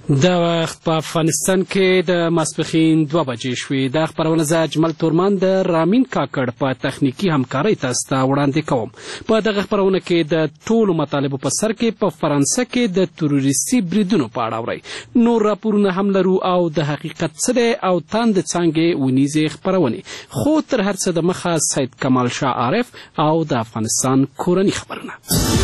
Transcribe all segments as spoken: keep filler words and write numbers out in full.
دا وخت په افغانستان کې د ماسپښین دوه بجې شوې. دا خپرونه زه اجمل تورمان د رامین کاکړ په تخنیکي همکارۍ تاسو ته وړاندې کوم. په دغه خپرونه کې د ټولو مطالبو په سر کې په فرانسه کې د تروریستي بریدونو په اړه اورئ. نور راپورونه هم لرو او د حقیقت څه دی او تاند څانګې ونیزې خپرونې. خو تر هر څه دمخه سید کمال شاه عارف او د افغانستان کورني خبرونه.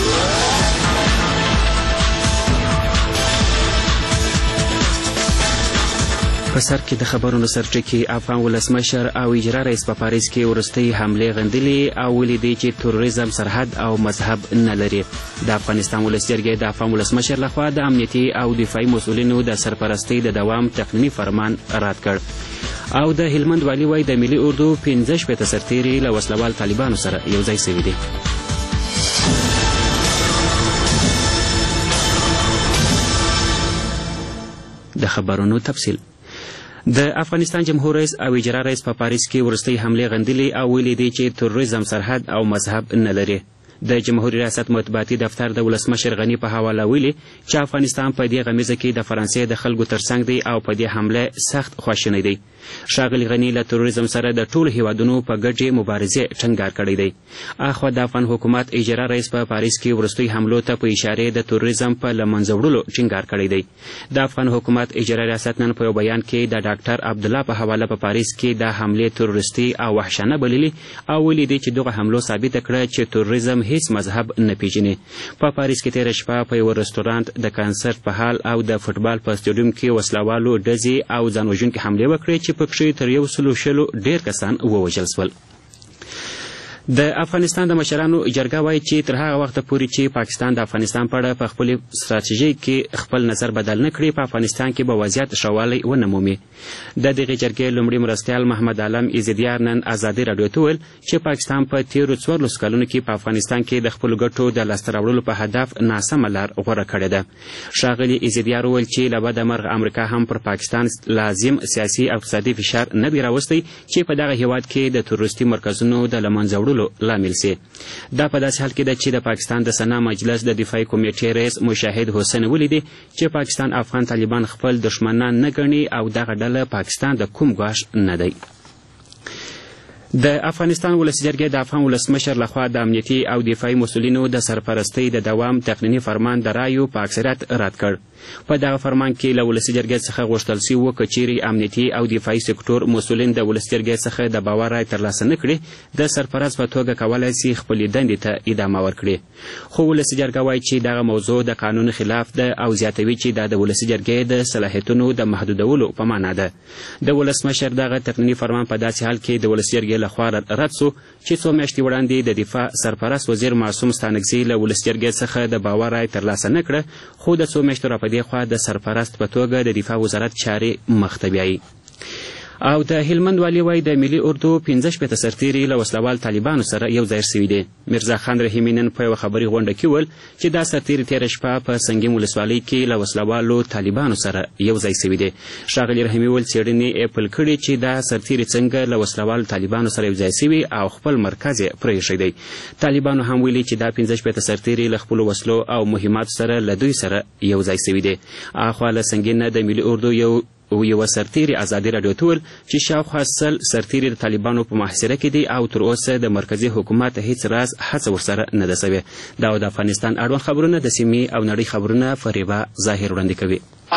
په سر کې د خبرونو سرټکي افغان ولسمشر او اجرا رئیس په پاریس کې وروستۍ حملې غندلې او ولیدې چې تروریزم سرحد او مذهب نه لري. د افغانستان ولس جرګې د افغان ولسمشر لخوا د امنیتي او دفاعي مسؤلینو د سرپرستۍ د دوام تقنیني فرمان رد کړ. او د هلمند والي وایي د ملي اردو پنځه شپېته سرتیري له وسلوال طالبانو سره یو ځای سوي دي. د خبرونو تفصیل. د افغانستان جمهور رئیس او اجرا رئیس په پاریس کې وروستۍ حملې غندلې او ویلي دي چې تروریزم سرحد او مذهب نه لري. د جمهوریت ریاست مطبوعاتي دفتر د ولسمشر غني په حواله ویلي چې افغانستان په دې غمیزه کې د فرانسې د خلکو ترڅنګ دی او په دې حمله سخت خواشینی دی. ښاغلي غني له تروریزم سره د ټولو هیوادونو په ګډې مبارزې ټینګار کړی دی. اخوا د افغان حکومت اجرا رئیس په پاریس کې وروستۍ حملو ته په اشارې د تروریزم په له منځه وړلو ټینګار کړی دی. د افغان حکومت اجرا ریاست نن په یو بیان کې د ډاکټر عبدالله په حواله په پاریس کې د حملې تروریستي او وحشانه بللي او ویلي دی چې دغه حملو ثابته کړه چې تروریزم هیڅ مذهب نه پیژني. په پاریس کې تېره شپه په یو رستورانت د کنسرت په حال او د فوټبال په سټیډیوم کې وسلوالو ډزې او ځان وژونکې حملې وکړې چې پکښې تر یو سلو شلو ډېر کسان ووژل شول. د افغانستان د مشرانو جرګه وایي چې تر هغه وخته پورې چې پاکستان د افغانستان په اړه په خپلې ستراتیژۍ کې خپل نظر بدل نه کړي په افغانستان کې به وضعیت ښه والی ونه مومي. د دغې جرګې لومړي مرستیال محمد عالم ایزدیار نن ازادي راډیو ته ویل چې پاکستان په تېرو څوارلسو کلونو کې په افغانستان کې د خپلو ګټو د لاسته راوړلو په هدف ناسمه لار غوره کړې ده. ښاغلي ایزدیار وویل چې له بده مرغه امریکا هم پر پاکستان لازم سیاسي او اقتصادي فشار نه دی راوستی چې په دغه هیواد کې د تروریستي مرکزونو د له منځه وړلو لامل سي. دا په داسې حال کې ده چې د پاکستان د سنا مجلس د دفاعي کمیټې رئیس مشاهد حسین ولیدي چې پاکستان افغان طالبان خپل دشمنان نه ګڼي او دغه ډله پاکستان د کوم ګواښ نه دی. د افغانستان ولس جرګې د افغان ولسمشر لخوا د امنیتي او دفاعي مسؤلینو د سرپرستۍ د دوام تقنیني فرمان د رایو په اکثریت رد کړ. په دغه فرمان کې له ولسي جرګې څخه غوښتل سوي که چیرې امنیتي او دفاعي سکتور مسؤلین د ولسي جرګې څخه د باور رای ترلاسه نه کړي د سرپرست په توګه کولی سي خپلې دندې ته ادامه ورکړي. خو ولسي جرګه وایي چې دغه موضوع د قانون خلاف ده او زیاتوي چې دا د ولسي جرګې د صلاحیتونو د محدودولو په معنا ده. د ولسمشر دغه تقنیني فرمان په داسې حال کې د ولسي جرګې لخوا رد سو چې څو میاشتې وړاندې د دفاع سرپرست وزیر معصوم ستانکزي له ولسي جرګې څخه د باور رای ترلاسه نه کړه خو د څو میاشتو راپدې خوا د سرپرست په توګه د دفاع وزارت چارې مخ ته بیایي. او د هلمند والي وایي د ملي اردو پنځه شپېته سرتیري له وسلوال طالبانو سره یو ځای سوي دي. میرزا خان رحیمي نن په یوه خبري غونډه کې وویل چې دا سرتیري تېره شپه په سنګیم ولسوالۍ کې له وسلوالو طالبانو سره یو ځای سوي دي. ښاغلي رحیمي وویل څېړنې یې پیل کړي چې دا سرتیري څنګه له وسلوالو طالبانو سره یو ځای سوي او خپل مرکز یې پرېښی دی. طالبانو هم ویلي چې دا پنځه شپېته سرتیري له خپلو وسلو او مهماتو سره له دوی سره یو ځای سوي دي. اخوا له سنګین نه د ملي اردو یو او یوه سرتیري ازادي راډیو ته ویل چې شاوخوا سل سرتیري د طالبانو په محاصره کې دي او تر اوسه د مرکزي حکومت هیڅ راز هڅه ورسره نه ده سوې. دا د افغانستان اړوند خبرونه د سیمې او نړۍ خبرونه فریبه ظاهر وړاندې کوي.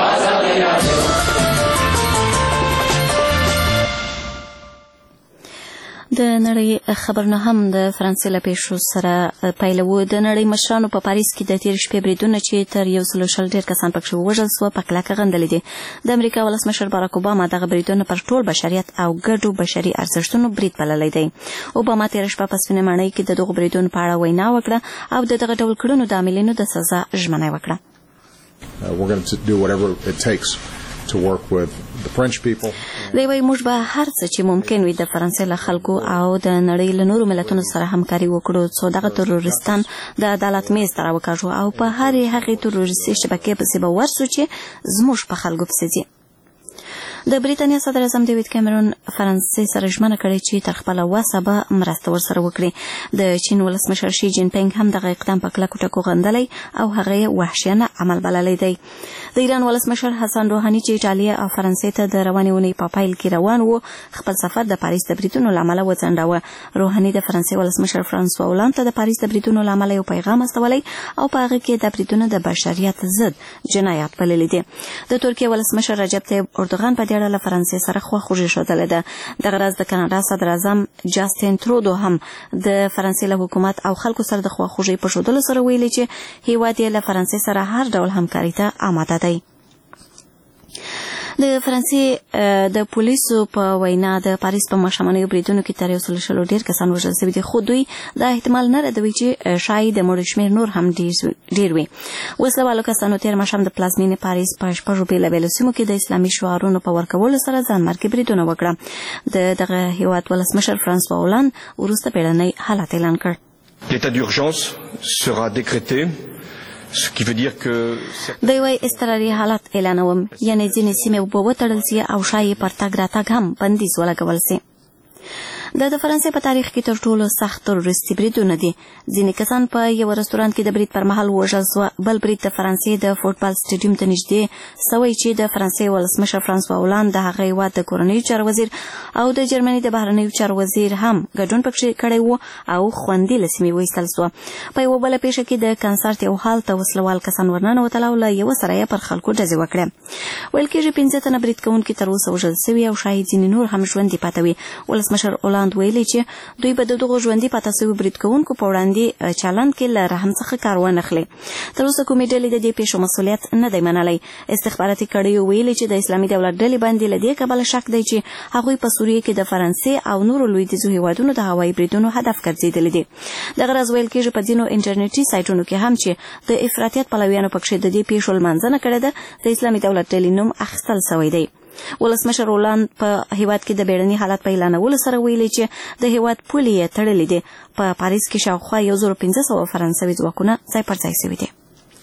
د نړۍ خبرونه هم د فرانسې له پیښو سره پیلوو. د نړۍ مشرانو په پاریس کې د تېرې شپې بریدونه چې تر یو سلو شل ډېر کسان پکښې ووژل سوه په کلکه غندلي دي. د امریکا ولسمشر باراک اوباما دغه بریدونه پر ټول بشریت او ګډو بشري ارزښتونو برید بللی دی. اوباما تېره شپه په سپینې ماڼۍ کې د دغو بریدونو په اړه وینا وکړه او د دغه ډول کړنو د عاملینو د سزا ژمنه وکړه. to work with the French people. دوی وایي موږ به هر څه چې ممکن وي د فرانسې له خلکو او د نړۍ له نورو ملتونو سره همکاري وکړو څو دغه تروریستان د عدالت میز ته راوکاږو او په هرې هغې تروریستي شبکې پسې به ورسو چې زموږ په خلکو پسې ځي. د بریتانیا صدر اعظم ډیوډ کیمرون فرانسې سره ژمنه کړې چې تر خپله وسه به مرسته ورسره وکړي. د چین ولسمشر شي جین پینګ هم دغه اقدام په کلکو ټکو غندلی او هغه یې وحشیانه عمل بللی دی. د ایران ولسمشر حسن روحاني چې ایټالیا او فرانسې ته د روانې اونۍ په پیل کې روان و خپل سفر د پاریس د بریدونو له امله وځنډاوه. روحاني د فرانسې ولسمشر فرانسوا هولند ته د پاریس د بریدونو له امله یو پیغام استولی او په هغه کې د بریدونو د بشریت ضد جنایات بللی دي. د ترکیې ولسمشر رجب طیب اردوغان په دې اړه له فرانسې سره خواخوږي ښودلې ده. دغه راز د کاناډا صدر اعظم جاسټین ترودو هم د فرانسې له حکومت او خلکو سره د خواخوږۍ په ښودلو سره ویلي چې هیواد یې له فرانسې سره هر ډول همکاري ته آماده دی. د فرانسې د پولیسو په وینا د پاریس په ماښامنیو بریدونو کې تر یو سل شلو ډېر کسان وژل شوي دي، خو دوی دا احتمال نه ردوي چې ښایي د مړو شمېر نور هم ډېر وي. وسله والو کسانو تېر ماښام د پلازمینې پاریس په شپږو بېلابېلو سیمو کې د اسلامي شعارونو په ورکولو سره ځانمرګي بریدونه وکړه. د دغه هیواد ولسمشر فرانسوا هولند وروسته بیړنی حالت اعلان کړ. L'état d'urgence sera décrété. دوی وايي اضطراري حالت اعلانوم، یعنې ځینې سیمې به وتړل سي او ښایي پر تګ راتګ هم بندیز ولګول سي. دا د فرانسې په تاریخ کې تر ټولو سخت تروریستي بریدونه دي. ځینې کسان په یو رستورانت کې د برید پر مهال وژل سوه. بل برید د فرانسې د فوټبال سټیډیم ته نږدې سوی چې د فرانسې ولسمشر فرانسوا هولند د هغه هیواد د کورنیو چارو وزیر او د جرمني د بهرنیو چارو وزیر هم ګډون پکښې کړی و او خوندي له سیمې وایستل سوه. په یوه بله پیښه کې د کنسرت یو هال ته وسلوال کسان ورننوتل او له یوه سره یې پر خلکو ډزې وکړې. ویل کېږي پنځه تنه برید کوونکي تر اوسه وژل سوي او ښایي ځینې نور هم ژوندي پاته وي. ولسمشر هولند ویلي چې دوی به د دغو ژوندي پاته سوي برید کوونکو په وړاندې چلند کې له رحم څخه کار وانخلي. تر اوسه کومې ډلې د دې پیښو مسؤلیت نه دی منلی. استخباراتي کړیو ویلي چې د اسلامي دولت ډلې باندې له دې کبله شک دی چې هغوی په سوریې کې د فرانسې او نورو لویدیځو هیوادونو د هوایي بریدونو هدف ګرځېدلي دي. دغه راز ویل کېږي په ځینو انټرنیټي سایټونو کې هم چې د افراطیت پلویانو پکښې د دې پیښو لمانځنه کړې ده د اسلامي دولت ډلې نوم اخیستل سوی دی. ولسمشر هولند په هیواد کې د بیړني حالت په اعلانولو سره ویلي چې د هیواد پولې یې تړلې دي. په پاریس کې شاوخوا یو زر پنځه سوه فرانسوي ځواکونه ځای پر ځای سوي دي.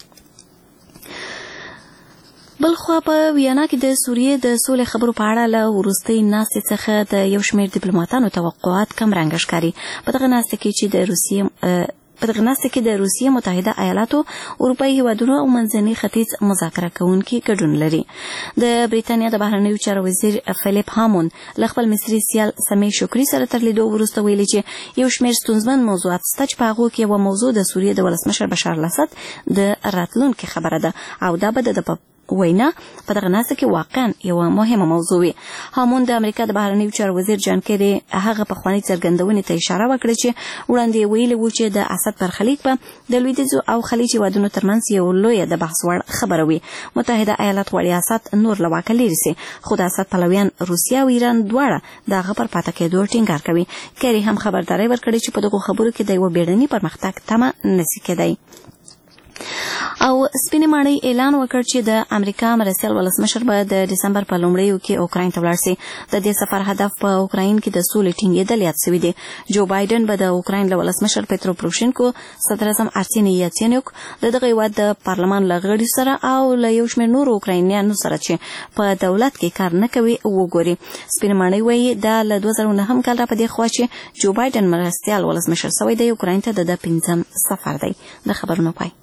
بلخوا په ویانا کې د سوریې د سولې خبرو په اړه له وروستۍ ناستې څخه د یو شمېر ډیپلوماتانو توقعات کم رنګه ښکاري. په دغه ناستې کې چې د روسیې په دغه ناستې کې د روسیې متحده ایالاتو، اروپایي هیوادونو او منځني ختیځ مذاکره کوونکي ګډون لري. د بریتانیا د بهرنیو چارو وزیر فلیپ هامون له خپل مصري سیال سمیع شکري سره تر لیدو وروسته ویلي چې یو شمېر ستونزمن موضوعات شته چې په هغو کې یوه موضوع د سوریې د ولسمشر بشار الاسد د راتلونکي خبره ده او دا به د په وینا په دغه ناسته کې واقعا یوه مهمه موضوع وي. هامون د امریکا د بهرنیو چارو وزیر جان کیري هغه پخوانۍ څرګندونې ته اشاره وکړه چې وړاندې یې ویلي وو چې د اسد برخلیک به د لویدیځو او خلیج هیوادونو ترمنځ یو لویه د بحث وړ خبره وي. متحده ایالات غواړي اسد نور له واکه لیرې سي، خو د اسد پلویان روسیه او ایران دواړه د هغه پر پاته کېدو ټینګار کوي. کیري هم خبرداری ورکړې چې په دغو خبرو کې د یوه بیړني پرمختګ تمه نسي کېدی. او سپینې ماڼۍ اعلان وکړ چې د امریکا مرستیال ولسمشر به د ډسمبر په لومړیو کې اوکراین ته ولاړ سي. د دې سفر هدف په اوکراین کې د سولې ټینګېدل یاد سوي دي. جو بایډن به د اوکراین له ولسمشر پیترو پروشینکو، صدر اعظم ارسیني یاتسینیوک، د دغه هیواد د پارلمان له غړي سره او له یو شمېر نورو اوکراینیانو سره چې په دولت کې کار نه کوي وګوري. سپینې ماڼۍ وایي دا له دوه زره نهم کال را په دې خوا چې جو بایډن مرستیال ولسمشر سوی دی اوکراین ته د ده پنځم سفر دی. د خبرونو پای.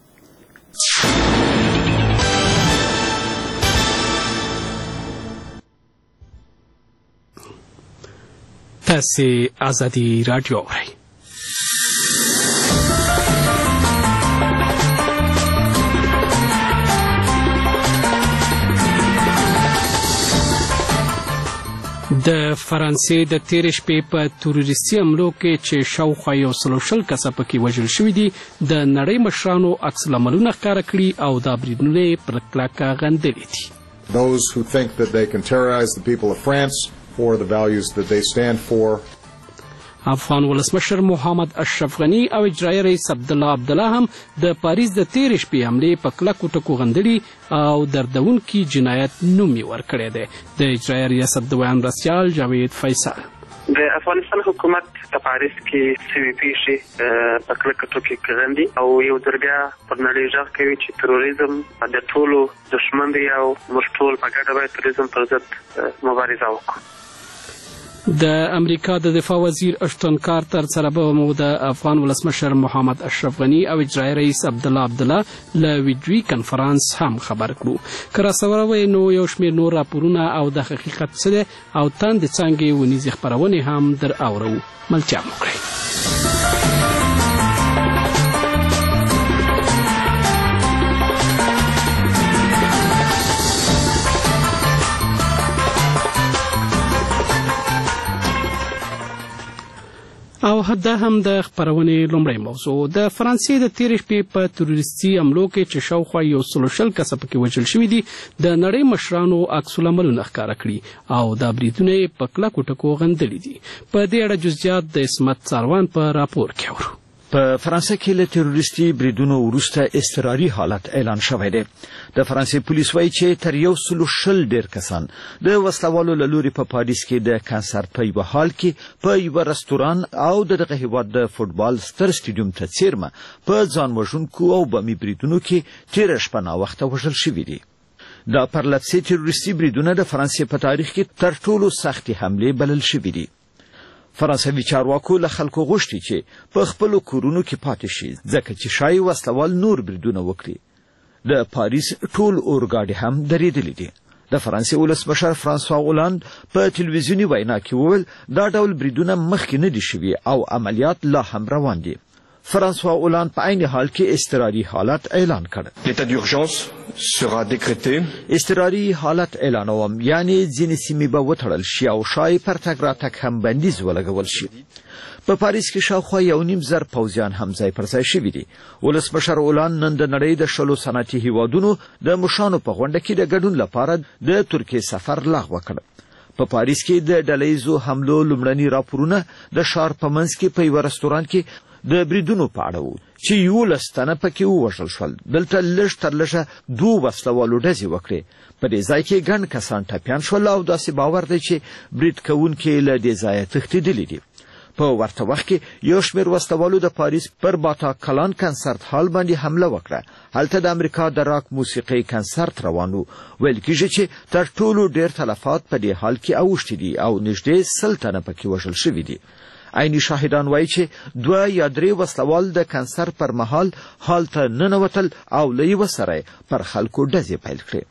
تاسې ازادي راډیو اورئ. د فرانسې د تېرې شپې په تروریستي حملو کې چې شاوخوا یو سل او شل کسه پکې وژل شوي دي د نړۍ مشرانو عکس العملونه ښکاره کړي او دا بریدونه یې پر کلکه غندلي دي. Those who think that they can terrorize the people of France for the values that they stand for. افغان ولسمشر محمد اشرف غني او اجرایي رئیس عبدالله عبدالله هم د پاریس د تېرې شپې حملې په کلکو ټکو غندلي او دردونکي جنایت نوم یې ورکړی دی. د اجرایي ریاست د دویم مرستیال جاوید فیصل د افغانستان حکومت په پاریس کې سوي پیښې په کلکه ټوکې کړندي او یو ځرګه پر نړۍ ژغ کوي چې تروریزم د ټولو دشمن دی او موږ ټول په ګډه باید تروریزم پر ضد مبارزه وکړو. د امریکا د دفاع وزیر اشتون کارتر سره به مو د افغان ولسمشر محمد اشرف غنی او اجرایي رئیس عبدالله عبدالله له ویډیوي کنفرانس هم خبر کړو. که راسوروئ نو یو شمېر نور راپورونه او د حقیقت څه دی او تاندې څانګې ونیزې خپرونې هم در اورو. ملتیا مو کړئ. او دا هم د خپرونې لومړی موضوع. د فرانسې د تېرې شپې په تروریستي حملو کې چې شاوخوا یو سل او شل کسه پکې وژل شوي دي د نړۍ مشرانو عکس العملونه ښکاره کړي او دا بریدونه یې په کلکو ټکو غندلي دي. په دې اړه جزئیات د عصمت څاروان په راپور کې اورو. په فرانسه کې له تروریستي بریدونو وروسته اضطراري حالت اعلان شوی دی. د فرانسې پولیس وایي چې تر یو سل او شل ډیر کسان د وسلوالو له لوري په پاریس کې د کنسرت په یوه حال کې په یوه رستوران او د دغه هیواد د فوټبال ستر سټیډیوم ته څیرمه په ځان وژونکو او بمي بریدونو کې تېره شپه ناوخته وژل شوي دي. دا پرلپسې تروریستي بریدونه د فرانسې په تاریخ کې تر ټولو سختې حملې بلل شوي دي. فرانسوي چارواکو له خلکو غوښتي چې په خپلو کورونو کې پاتې شي ځکه چې شایي وسلوال نور بریدونه وکړي. د پاریس ټول اورګاډي هم درېدلي دي. د فرانسې ولسمشر فرانسوا اولاند په تلویزیوني وینا کې وویل دا ډول بریدونه مخکې نه دي شوي او عملیات لا هم روان دي. فرانسوا اولاند په عین حال کې اضطراري حالت اعلان کړ. L'état d'urgence sera décrété. اضطراري حالت اعلانوم یعنی ځینې سیمې به وتړل شي او شایي پر تګ راتګ هم بندیز ولګول شي. په پاریس کې شاوخوا یو نیم زر پوځیان هم ځای پر ځای شوي دي. ولسمشر اولاند نن د نړۍ د شلو صنعتي هیوادونو د مشرانو په غونډه کې د ګډون لپاره د ترکیې سفر لغوه کړ. په پاریس کې د ډلهییزو حملو لومړني راپورونه د ښار په منځ کې په یوه رستوران کې د بریدونو په اړه وو چې یولس تنه پکې ووژل شول. دلته لږ تر لږه دوه وسلوالو ډزې وکړې. په دې ځای کې ګڼ کسان ټپیان شول او داسې باور دی چې برید کوونکي له دې ځایه تښتېدلي دي. په ورته وخت کې یو شمېر وسلوالو د پاریس پر باتا کلان کنسرت هال باندې حمله وکړه. هلته د امریکا د راک موسیقۍ کنسرت روان و. ویل کېږي چې تر ټولو ډېر تلفات په دې حال کې اوښتي دي او نږدې سل تنه پکې وژل شوي دي. عیني شاهدان وایي چې دوه یا درې وسلوال د کنسرت پر مهال هال ته ننوتل او له یوه سره پر خلکو ډزې پیل کړې.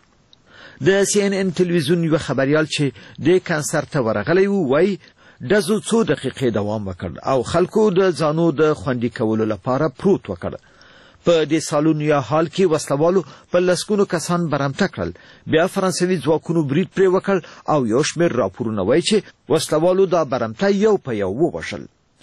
د سی ان ان تلویزیون یو خبریال چې د کنسرت ته ورغلی و وایي ډزو څو دقیقې دوام وکړ او خلکو د ځانو د خوندي کولو لپاره پروت وکړ. په دې سالون یا حال کې وسلوالو په لسګونو کسان برمته کړل. بیا فرانسوي ځواکونو برید پرې وکړ او یو شمېر راپورونه وایي چې وسلوالو دا برمته یو په یو ووژل.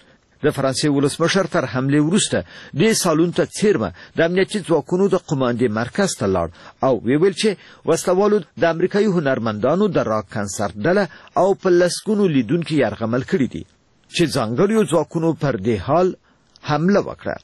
د فرانسې ولسمشر تر حملې وروسته دې سالون ته څیرمه د امنیتي ځواکونو د قماندې مرکز ته لاړ او ویل چې وسلوالو د امریکایي هنرمندانو د راک کنسرت ډله او په لسګونو لیدونکي یرغمل کړي دي چې ځانګړیو ځواکونو پر دې حال حمله وکړه.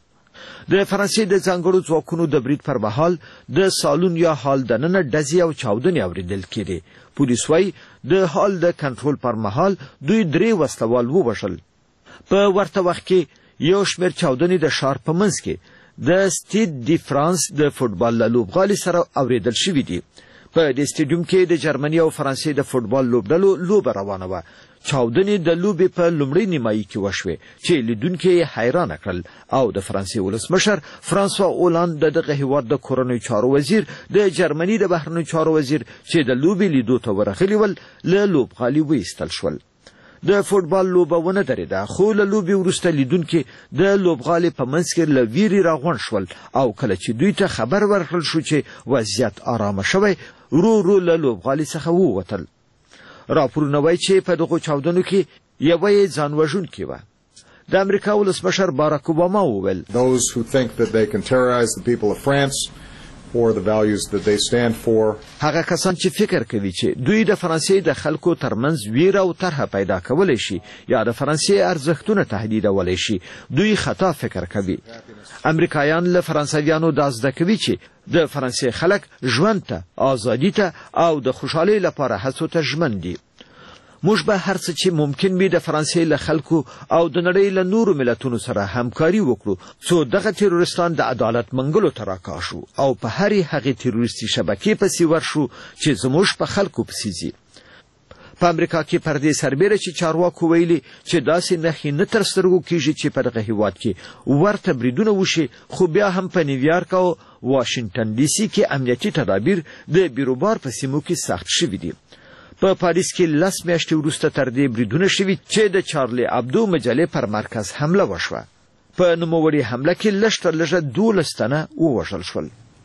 د فرانسې د ځانګړو ځواکونو د برید پر مهال د سالون یا حال دننه ډزې او چاودنې اورېدل کېدې. پولیس وایي د حال د کنټرول پر مهال دوی درې وسلوال ووژل. په ورته وخت کې یو شمېر چاودنې د ښار په منځ کې د سټیډ دی فرانس د فوټبال له لوبغالي سره اورېدل شوي دي. په دې سټیډیوم کې د جرمني او فرانسې د فوټبال لوبډلو لوبه روانه وه. چاودنې د لوبې په لومړۍ نیمایي کې وشوې چې لیدونکي یې حیرانه کړل او د فرانسې ولسمشر فرانسوا اولاند د دغه هیواد د کورنیو چارو وزیر د جرمني د بهرنیو چارو وزیر چې د لوبې لیدو ته ورغلي ول له لوبغالي وایستل شول. د فوټبال لوبه ونه درېده خو له لوبې وروسته لیدونکي د لوبغالي په منځ کې له ویرې راغونډ شول او کله چې دوی ته خبر ورکړل شو چې وضعیت آرامه شوی ورو ورو له لوبغالي څخه ووتل. راپورونه وایي چې په دغو چاودنو کې یوه یې ځان وژونکې وه. د امریکا ولسمشر باراک اوباما وویل Those who think that they can terrorize the people of France for the values that they stand for. هغه کسان چې فکر کوي چې دوی د فرانسې د خلکو ترمنځ ویره او طرحه پیدا کولی شي یا د فرانسې ارزښتونه تهدیدولی شي دوی خطا فکر کوي. امریکایان له فرانسویانو دا زده کوي چې د فرانسې خلک ژوند ته، ازادي ته او د خوشحالۍ لپاره هڅو ته ژمن دي. موږ به هر څه چې ممکن وي د فرانسې له خلکو او د نړۍ له نورو ملتونو سره همکاري وکړو څو دغه تروریستان د عدالت منګلو ته راکاشو او په هرې هغې تروریستي شبکې پسې ورشو چې زموږ په خلکو پسې ځي. په امریکا کې پر دې سربیره چې چارواکو ویلي چې داسې نښې نه تر سترګو کیږي چې په دغه هیواد کې ورته بریدونه وشي، خو بیا هم په نیویارک او واشنگټن ډي سي کې امنیتي تدابیر د بیروبار په سیمو کې سخت شوي دي. په پاریس کې لس میاشتې وروسته تر دې بریدونه شوي چې د چارلی ابدو مجلې پر مرکز حمله وشوه. په نوموړې حمله کې لږ تر لږه دولس تنه ووژل شول.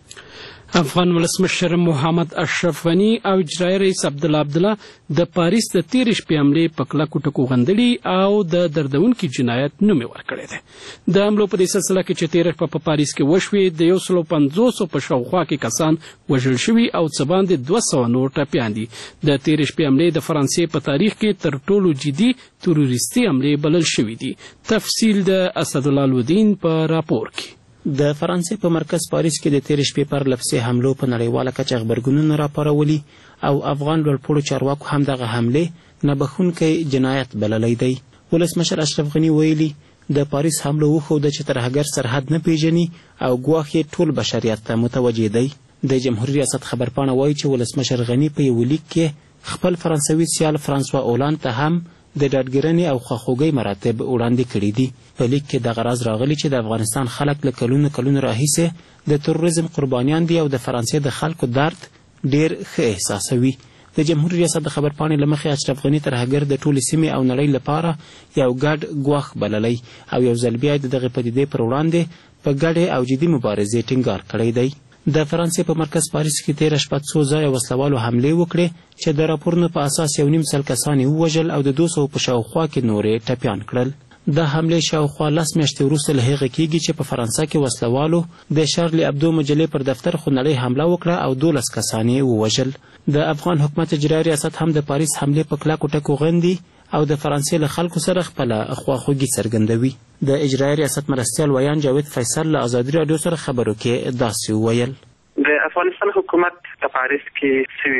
افغان ولسمشر محمد اشرف غني او اجرایي رئیس عبدالله عبدالله د پاریس د تیرې شپې حملې په کلکو ټکو غندلي او د دردونکي جنایت نوم یې ورکړی دی. د حملو په دې سلسله کې چې تیره شپه په پاریس کې وشوې د یو سلو پنځوسو په شاوخوا کې کسان وژل شوي او څه باندې دوه سوه نور ټپیان دي. د تیرې شپې حملې د فرانسې په تاریخ کې تر ټولو جدي تروریستي حملې بلل شوي دي. تفصیل د اسدالله الودین په راپور کې. د فرانسې په مرکز پاریس کې د تیرې شپې پر لپسې حملو په نړیواله کچه غبرګونونه راپارولي او افغان لوړپوړو چارواکو هم دغه حملې نبښونکی جنایت بللی دی. ولسمشر اشرف غني ویلي د پاریس حملو وښوده چې ترهګر سرحد نه پیژني او ګواښ یې ټول بشریت ته متوجه دی. د جمهوریت ریاست خبرپاڼه وایي چې ولسمشر غني په یو لیک کې خپل فرانسوي سیال فرانسوا اولاند ته هم د ډاډګرنې او خواخوږۍ مراتب وړاندې کړي دي. په لیک کې دغه راز راغلی چې د افغانستان خلک له کلونو کلونو راهیسې د تروریزم قربانیان دي او د فرانسې د خلکو درد ډیر ښه احساسوي. د جمهوریت ریاست د خبرپاڼې له مخې اشرف غني ترهګر د ټولې سیمې او نړۍ لپاره یو ګډ ګواښ بللی او یو ځل بیا د دغې پدیدې پر وړاندې په ګډې او جدي مبارزې ټینګار کړی دی. د فرانسې په مرکز پاریس کې تیره شپه څو ځایه وسلوالو حملې وکړې چې د راپورونو په اساس یو نیم سل کسان یې ووژل او د دوه سوو په شاوخوا کې نورې ټپیان کړل. د حملې شاوخوا لس میاشتې وروسته له هغې کېږي چې په فرانسه کې وسلوالو د شارلی ابدو مجلې پر دفتر خونړۍ حمله وکړه او دولس کسان یې ووژل. د افغان حکومت اجرایي ریاست هم د پاریس حملې په کلکو ټکو غندي او د فرانسې له خلکو سره خپله خواخوږي څرګندوي. د اجرایي ریاست مرستیال ویان جاوید فیصل له ازادي راډیو سره خبرو کې داسې وویل. د افغانستان حکومت په پاریس کې سوي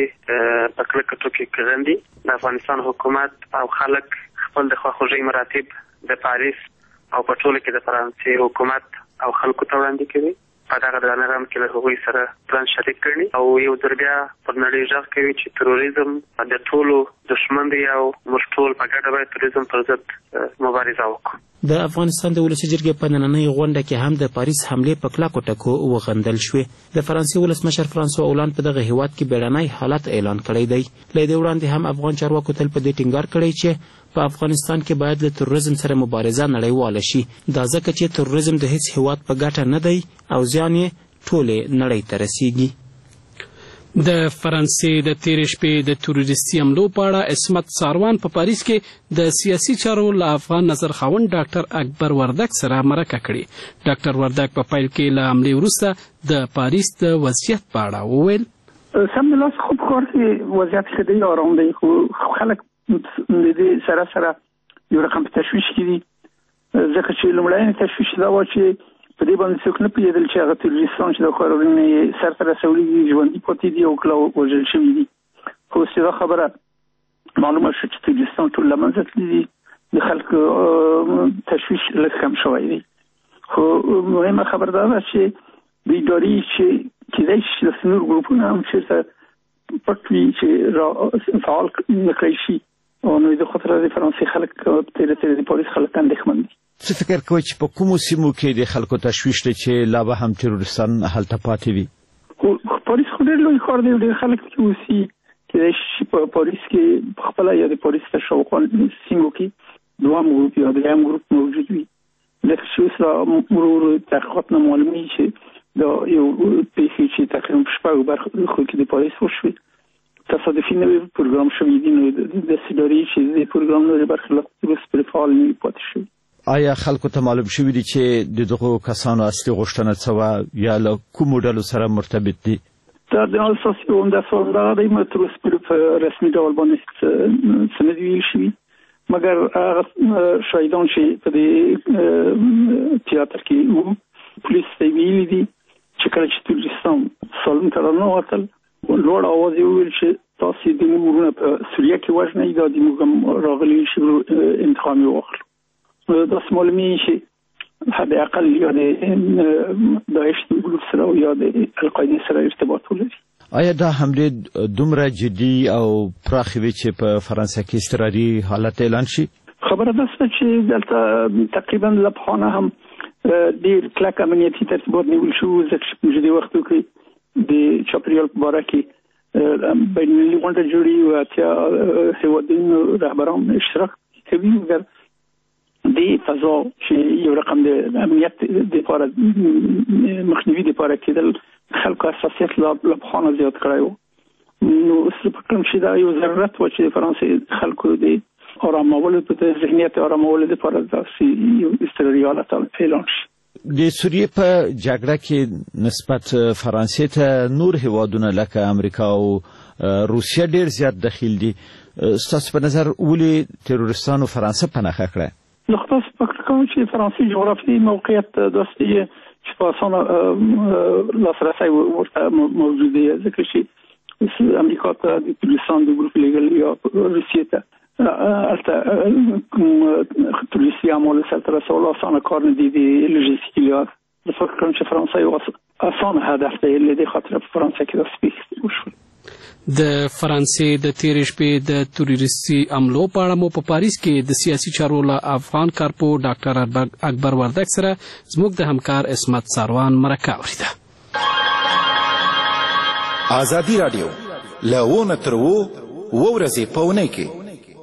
پیښې په کلکو ټکو غندي. د افغانستان حکومت او خلک خپل د خواخوږۍ مراتب د پاریس او په ټوله کې د فرانسې حکومت او خلکو ته وړاندې کوي. په دغه درانه غم کې له هغوی سره پلان شریک کړي او یو ځل بیا پر نړۍ غږ کوي چې تروریزم د ټولو دښمن دی او موږ ټول په ګډه باید تروریزم پر ضد مبارزه وکړو. د افغانستان د ولسي جرګې په نننۍ غونډه کې هم د پاریس حملې په کلکو ټکو وغندل شوې. د فرانسې ولسمشر فرانسوا اولاند په دغه هیواد کې بیړنی حالت اعلان کړی دی. له دې وړاندې هم افغان چارواکو تل په دې ټینګار کړی چې په افغانستان کې باید له تروریزم سره مبارزه نړیواله شي. دا ځکه چې تروریزم د هیڅ هیواد په ګټه نه دی او زیان یې ټولې نړۍ ته رسیږي. د فرانسې د تیرې شپې د تروریستي حملو په اړه عصمت ساروان په پاریس کې د سیاسي چارو له افغان نظر خاوند ډاکټر اکبر وردک سره مرکه کړې. ډاکټر وردک په پیل کې له حملې وروسته د پاریس د وضعیت په اړه وویل. سمدلاسه خب کار کې وضعیت ښه دی، آرام دی، خو خلک د دې سره سره یو رقم په تشویش کې دي، ځکه چې لومړی تشویش دا و چې په دې باندې څوک نه پوهېدل چې هغه تروریستان چې د کارولونه یې سرته رسولي دي ژوندي پاتې دي او کله وژل شوي دي. خو اوس دا خبره معلومه شوه چې تروریستان ټول له منځه تللي دي، د خلکو تشویش لږ کم شوی دی. خو مهمه خبره دا ده چې دوی ډاري چې کېدای شي چې داسې نور ګروپونه هم چېرته پټ وي چې فعال نه کړی شي. نو د خاطر د فرانسې خلک تیره تیره د پاریس خلک اندېښمن دي. څه فکر کوئ چې په کومو سیمو کې د خلکو تشویش دی چې لا به هم تروریستان هلته پاتې وي؟ پاریس خو ډېر لوی ښار دی، ډېر خلک پکې اوسي. کېدای شي په پاریس کې پخپله یا د پاریس تر شاوخوا سیمو کې دوهم ګروپ یا درېیم ګروپ موجود وي. لکه چې اوس را ورو ورو تحقیقات نه معلومېږي چې دا یو پېښې چې تقریبا په شپږو برخو کې د پاریس وشوې تصادفي نه وي پروګرام شوي دي. نو داسې ډاري چې د پروګرام نورې برخې لا اوس پرې فعال نه وي پاتې شوي. آیا خلکو ته معلوم شوي دي چې د دغو کسانو اصلي غوښتنه څه وه یا له کومو ډلو سره مرتبط دي؟ دا د اساسي عمده سوال دا دی، ما تر اوسه پورې په رسمي ډول باندې څه نه دي ویل شوي، مګر هغه شاهدان چې په دې تیاتر کې وو پولیس ته ویلي دي چې کله چې تروریستان سالون ته راننوتل لوړ اواز یې وویل چې تاسو د مورونه په سوریه کې وژنئ دا د موږ راغلي شي انتقام واخلو دا سمولمي شي حد اقل یا د داعش ګروپ سره یا د القاعده سره ارتباط ولري. آیا دا حمله دومره جدي او پراخه وي چې په فرانسه کې استراري حالت اعلان شي؟ خبره ده چې دلته تقریبا لبخانه هم ډیر کلک امنیتي ترتیبات نیول شو ځکه چې په دې وخت کې د چاپریال په باره کې بینالمللي غونډه جوړي او اتیا هیوادونو رهبران اشتراک کوي در دې فضا چې یو رقم د امنیت د لپاره مخنیوي د لپاره کېدل خلکو حساسیت لا بخانه زیات کړی نو څه په کوم چې دا یو ضرورت و چې فرانسې خلکو د آرامولو په ذهنیت آرامولو د لپاره داسې یو استراري حالت اعلان شي. د سوریې په جګړه کې نسبت فرانسې ته نور هیوادونه لکه امریکا او روسیه ډیر زیات دخیل دي. ستاسو په نظر ولې تروریستانو فرانسه پناه کړه؟ نو تاسو فکر کوم چې فرانسې جغرافیایي موقعیت داسې چې په اسانه لاسرسی ورته موجود دی ځکه چې امریکا ته د تروریستانو د ګروپ لیږل یا روسیې ته البته تروریستي اعمال سرته رسول اسانه کار نه دي د لوژیستیکي لحاظ زه فکر کوم چې فرانسه یو اسانه هدف دی له دې خاطر په فرانسه کې داسې وشول. د فرانسې د تیرې شپې د تروریستي حملو په اړه مو په پاریس کې د سیاسي چارو له افغان کارپو ډاکټر اکبر وردک سره زموږ د همکار اسمت ساروان مرکه اورېده. ازادي رادیو له ونه تر اوو ورځې په اونۍ کې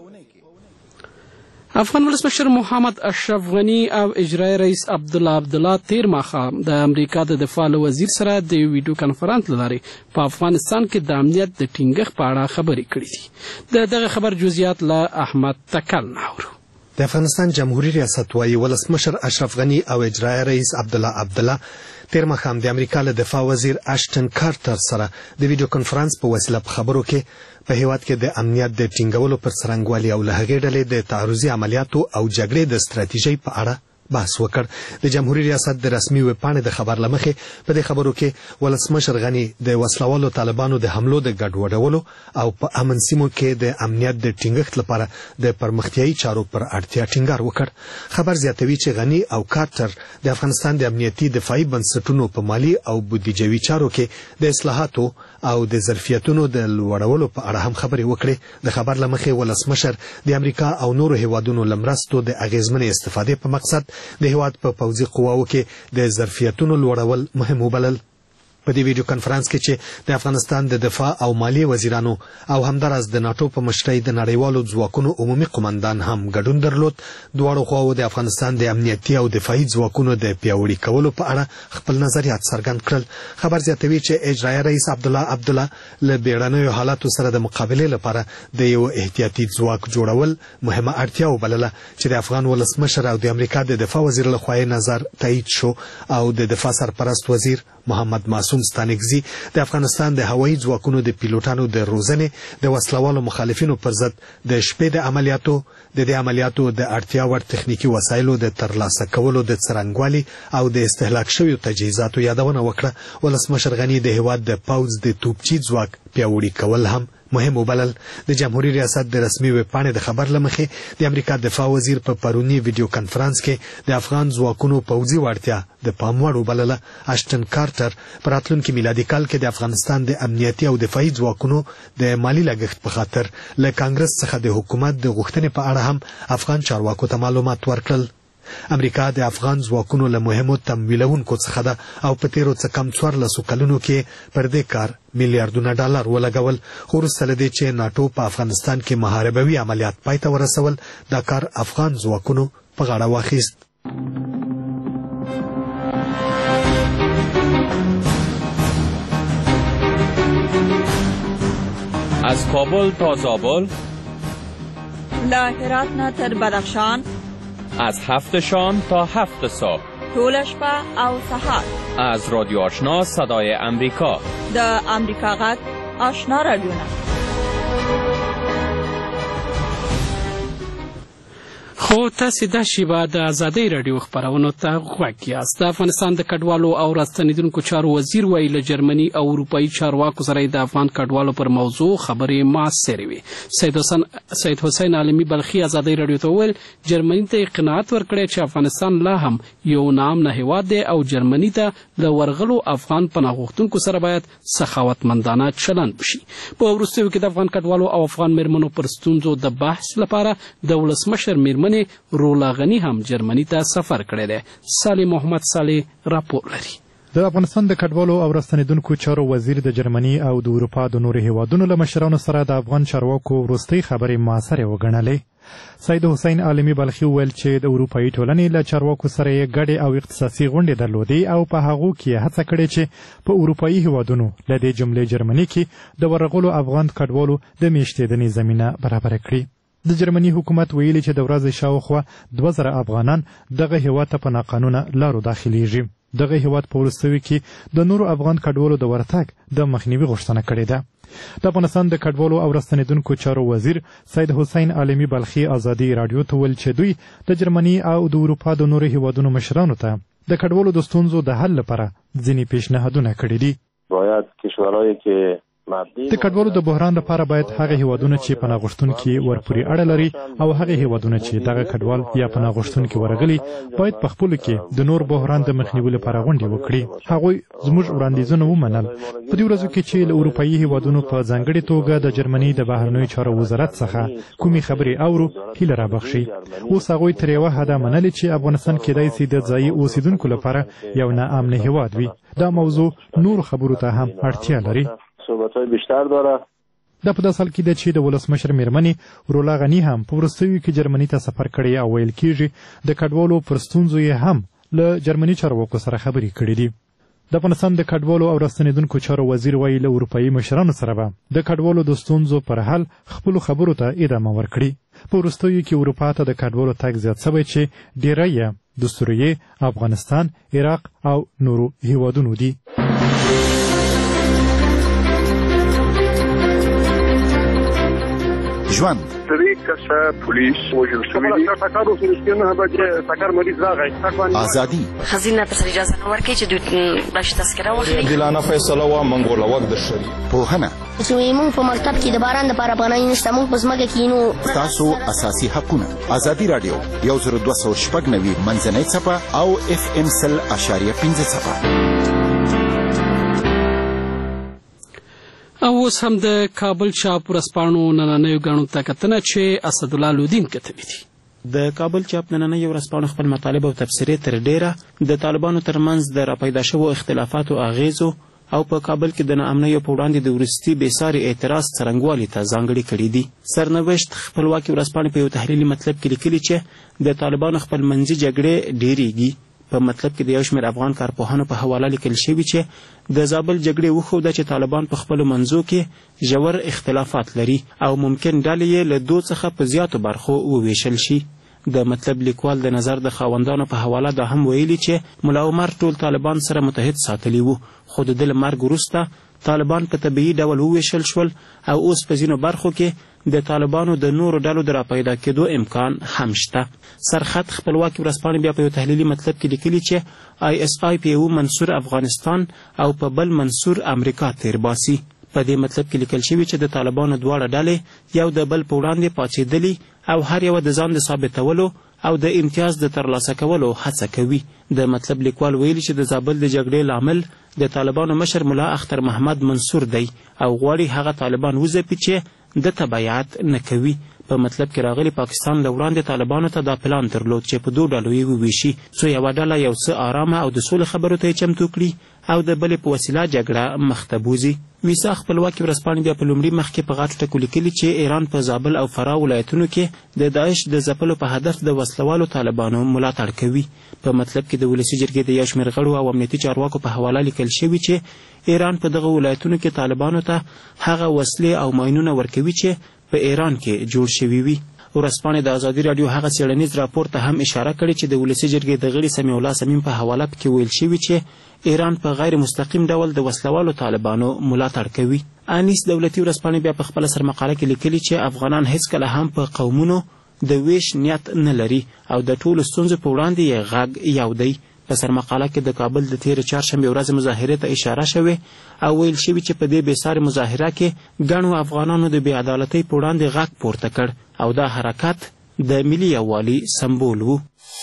افغان ولسمشر محمد اشرف غنی او اجرایي رئیس عبدالله عبدالله تیر ماښام د امریکا د دفاع له وزیر سره د ویډیو کنفرانس له لارې په افغانستان کې د امنیت د ټینګښت په اړه خبرې کړې دي. د دغه خبر جزئیات له احمد تکل نه اورو. د افغانستان جمهوریت ریاست وايي ولسمشر اشرف غنی او اجرایي رئیس عبدالله عبدالله تیر ماښام د امریکا له دفاع وزیر اشټن کارټر سره د ویډیو کنفرانس په وسیله په خبرو کې په هیواد کې د امنیت د ټینګولو پر څرنګوالي او له هغې ډلې د تعرضي عملیاتو او جګړې د ستراتیژۍ په اړه بحث وکړ. د جمهوریت ریاست د رسمي ویب پاڼې د خبر له مخې په دې خبرو کې ولسمشر غنی د وسلوالو طالبانو د حملو د ګډوډولو او په امن سیمو کې د امنیت د ټینګښت لپاره د پرمختیایي چارو پر اړتیا ټینګار وکړ. خبر زیاتوي چې غنی او کارټر د افغانستان د امنیتي دفاعي بنسټونو په مالی او بودیجوي چارو کې د اصلاحاتو او د ظرفیتونو د لوړولو په اړه هم خبرې وکړې. د خبر له مخې ولسمشر د امریکا او نورو هیوادونو له مرستو د اغیزمنې استفادې په مقصد د هیواد په پوځي قواو کې د ظرفیتونو لوړول مهم وبلل. په دې ویډیو کنفرانس کې چې د افغانستان د دفاع او مالیې وزیرانو او همداراز د ناتو په مشرۍ د نړیوالو ځواکونو عمومي قومندان هم ګډون درلود، دواړو خواو د افغانستان د امنیتي او دفاعي ځواکونو د پیاوړي کولو په اړه خپل نظریات څرګند کړل. خبر زیاتوي چې اجرایي رئیس عبدالله عبدالله له بیړنیو حالاتو سره د مقابلې لپاره د یو احتیاطي ځواک جوړول مهمه اړتیا وبلله چې د افغان ولسمشر او د امریکا د دفاع وزیر لخوا نظر تایید شو او د دفاع سرپرست وزیر محمد معصوم ستانکزي د افغانستان د هوایي ځواکونو د پیلوټانو د روزنې د وسلوالو مخالفینو پر ضد د شپې د عملیاتو د دې عملیاتو د اړتیا وړ تخنیکی وسایلو د ترلاسه کولو د څرنګوالي او د استهلاک شویو تجهیزاتو یادونه وکړه. ولسمشر غنی د هیواد د پوځ د توپچي ځواک پیاوړي کول هم مهم وبلل. د جمهوریت ریاست د رسمي ویب پاڼې د خبر له مخې د امریکا دفاع وزیر په پرونی ویډیو کنفرانس کې د افغان ځواکونو پوځي وړتیا د پام وړ وبلله. اشټن کارټر په راتلونکي میلادي کال کې د افغانستان د امنیتي او دفاعي ځواکونو د مالی لګښت په خاطر له کانګرس څخه د حکومت د غوښتنې په اړه هم افغان چارواکو ته معلومات ورکړل. امریکا د افغان ځواکونو له مهمو تمویلونکو څخه ده او په تیرو څه کم څوارلسو کلونو کې پر دې کار میلیارډونه ډالر ولګول. خو وروسته له دې چې ناټو په افغانستان کې محاربوي عملیات پای ته ورسول، دا کار افغان ځواکونو په غاړه واخیست. از کابل تا زابل، له هرات نه تر بدخشان، از هفت شام تا هفت صبح، ټول شپه او سهار، از رادیو آشنا صدای امریکا، د امریکا غږ آشنا رادیو نه. خو تاسې دا شیبه د ازادۍ راډیو خپرونو ته غوږ یاست. د افغانستان د کډوالو او راستنیدونکو چارو وزیر وایي له جرمني او اروپایي چارواکو سره د افغان کډوالو پر موضوع خبرې موثرې وي. سید حسین سید حسین عالمي بلخي ازادۍ راډیو ته وویل جرمني ته قناعت ورکړی چې افغانستان لا هم یو ناامنه هیواد دی او جرمني ته له ورغلو افغان پناه غوښتونکو سره باید سخاوتمندانه چلند وشي. په وروستیو کې د افغان کډوالو او افغان میرمنو پر ستونزو د بحث لپاره د ولسمشر میرمنې رولا غنی هم جرمني ته سفر کړی دی. صالح محمد صالح راپور لري. د افغانستان د کډوالو او راستنیدونکو چارو وزیر د جرمني او د اروپا د نورو هیوادونو له مشرانو سره د افغان چارواکو وروستۍ خبرې موثرې وګڼلې. سید حسین عالمي بلخي وویل چې د اروپایي ټولنې له چارواکو سره یې ګډې او اختصاصي غونډې درلودې او په هغو کې یې هڅه کړې چې په اروپایي هیوادونو له دې جملې جرمني کې د ورغلو افغان کډوالو د میشتېدنې زمینه برابره کړي. د جرمني حکومت ویلي چې د ورځې شاوخوا دوه زره افغانان دغه هیواد ته په ناقانونه لارو داخلیږي. دغه هیواد په وروستیو کې د نورو افغان کډوالو د ورتګ د مخنیوي غوښتنه کړې ده. د افغانستان د کډوالو او راستنیدونکو چارو وزیر سید حسین عالمي بلخي ازادي راډیو ته وویل چې دوی د جرمني او د اروپا د نورو هیوادونو مشرانو ته د کډوالو د ستونزو د حل لپاره ځینې پیشنهادونه کړي دي. باید کشورهایی که د کډوالو د بحران لپاره باید هغه هیوادونه چې پناه غوښتونکي ورپورې اړه لري او هغه هیوادونه چې دغه کډوال یا پناه غوښتونکي ورغلي باید په خپلو کې د نور بحران د مخنیوي لپاره غونډې وکړي. هغوی زموږ وړاندیزونه ومنل. په دې ورځو کې چې له اروپایي هیوادونو په ځانګړې توګه د جرمني د بهرنیو چارو وزارت څخه کومې خبرې اورو هیله رابخښي. اوس هغوی تر یوه حده منلې چې افغانستان کیدای شي د ځایي اوسیدونکو لپاره یو ناامنه هیواد وي. دا موضوع نورو خبرو ته هم اړتیا لري. صحبت‌های بیشتر داره. دا په داسې حال کې ده چې د ولسمشر میرمنې رولا غني هم په وروستیو کې جرمني ته سفر کړی او ویل کېږي د کډوالو پر ستونزو یې هم له جرمني چارواکو سره خبرې کړې دي. د افغانستان د کډوالو او راستنیدونکو چارو وزیر وایي له اروپایي مشرانو سره به د کډوالو د ستونزو پر حل خپلو خبرو ته ادامه ورکړي. په وروستیو کې اروپا ته د کډوالو تګ زیات شوی چې ډیری یې د سوریې، افغانستان، عراق او نورو هیوادونو دي. ژوند درې کسه پولیس وژل شوي دي. ټکر اوس رښتیا نه بچې ټکر مریض راغی. ازادي خزینه په اجازه نه ورکړي چې دوی راشي تذکره واخلي. عادلانه فیصله وا منګوله وخت در شوي. پوهنه چې موږ په مکتب کې د باران لپاره پناه نشته، موږ په ځمکه کې نو تاسو اساسي حقونه. ازادي راډیو یو زر دوه سوه شپږ نوي منځنۍ څپه او اف ام سل اشاریه پنځه څپه. او اوس هم د کابل چاپ ورځپاڼو نننیو ګڼو ته کتنه چې اسدالله لودین کتبي دي. د کابل چاپ نننۍ ورځپاڼو خپل مطالب او تبصرې تر ډیره د طالبانو ترمنځ د راپیدا شوو اختلافاتو اغیزو او په کابل کې د ناامنیو په وړاندې د وروستي بېساري اعتراض څرنګوالي ته ځانګړي کړي دي. سرنوشت خپلواکي ورځپاڼې په یو تحلیلي مطلب کې لیکلي چې د طالبانو خپلمنځي جګړې ډیریږي. په مطلب کې د یو شمېر افغان کارپوهانو په حواله لیکل شوي چې د زابل جګړې وښوده چې طالبان په خپلو منځو کې ژور اختلافات لري او ممکن ډلې یې له دو څخه په زیاتو برخو وویشل شي. د مطلب لیکوال د نظر د خاوندانو په حواله دا هم ویلي چې ملا عمر ټول طالبان سره متحد ساتلي وو، خو د ده له مرګ وروسته طالبان په طبیعي ډول وویشل شول او اوس په ځینو برخو کې د طالبانو د نورو ډلو د راپیدا کېدو امکان هم شته. سرخط خپلواکي ورځپاڼې بیا په یو تحلیلي مطلب کې لیکلي چې آی اس آی په یو منصور افغانستان او په بل منصور امریکا تیر باسي. په دې مطلب کې لیکل شوي چې د طالبانو دواړه ډلې یو د بل په وړاندې پاڅېدلي او هر یوه د ځان د ثابتولو او د امتیاز د ترلاسه کولو هڅه کوي. د مطلب لیکوال ویلي چې د زابل د جګړې لامل د طالبانو مشر ملا اختر محمد منصور دی او غواړي هغه طالبان وځپي چې د تبعیت نه کوي. په مطلب کې راغلی پاکستان له وړاندې طالبانو ته دا پلان درلود چې په دوو ډلو یې وویشي، څو یوه ډله یو څه آرامه او د سولې خبرو ته یې چمتو کړي او د بلې په وسیله جګړه مخ ته بوځي. ویسا خپلواکي ورځپاڼې بیا په لومړي مخ کې په غټو ټکو لیکلي چې ایران په زابل او فراه ولایتونو کې د داعش د ځپلو په هدف د وسلوالو طالبانو ملاتړ کوي. په مطلب کې د ولسي جرګې د یو شمېر غړو او امنیتي چارواکو په حواله لیکل شوي چې ایران په دغه ولایتونو کې طالبانو ته هغه وسلې او ماینونه ورکوي چې په ایران کې جوړ شوي وي. ورځپاڼې د ازادي راډیو هغه څېړنیز راپور ته هم اشاره کړې چې د ولسي جرګې د غړي سمیع الله سمیم په حواله پکې ویل شوي چې ایران په غیر مستقیم ډول د وسلوالو طالبانو ملاتړ کوي. انیس دولتي ورځپاڼې بیا په خپله سرمقاله کې لیکلي چې افغانان هیڅکله هم په قومونو د ویش نیت نه لري او د ټولو ستونزو په وړاندې یې غږ یو دی. په سرمقاله کې د کابل د تېرې چهارشنبې ورځې مظاهرې ته اشاره شوې او ویل شوي چې په دې بېسارې مظاهره کې ګڼو افغانانو د بې عدالتۍ په وړاندې غږ پورته کړ او دا حرکت د ملي یووالي سمبول و.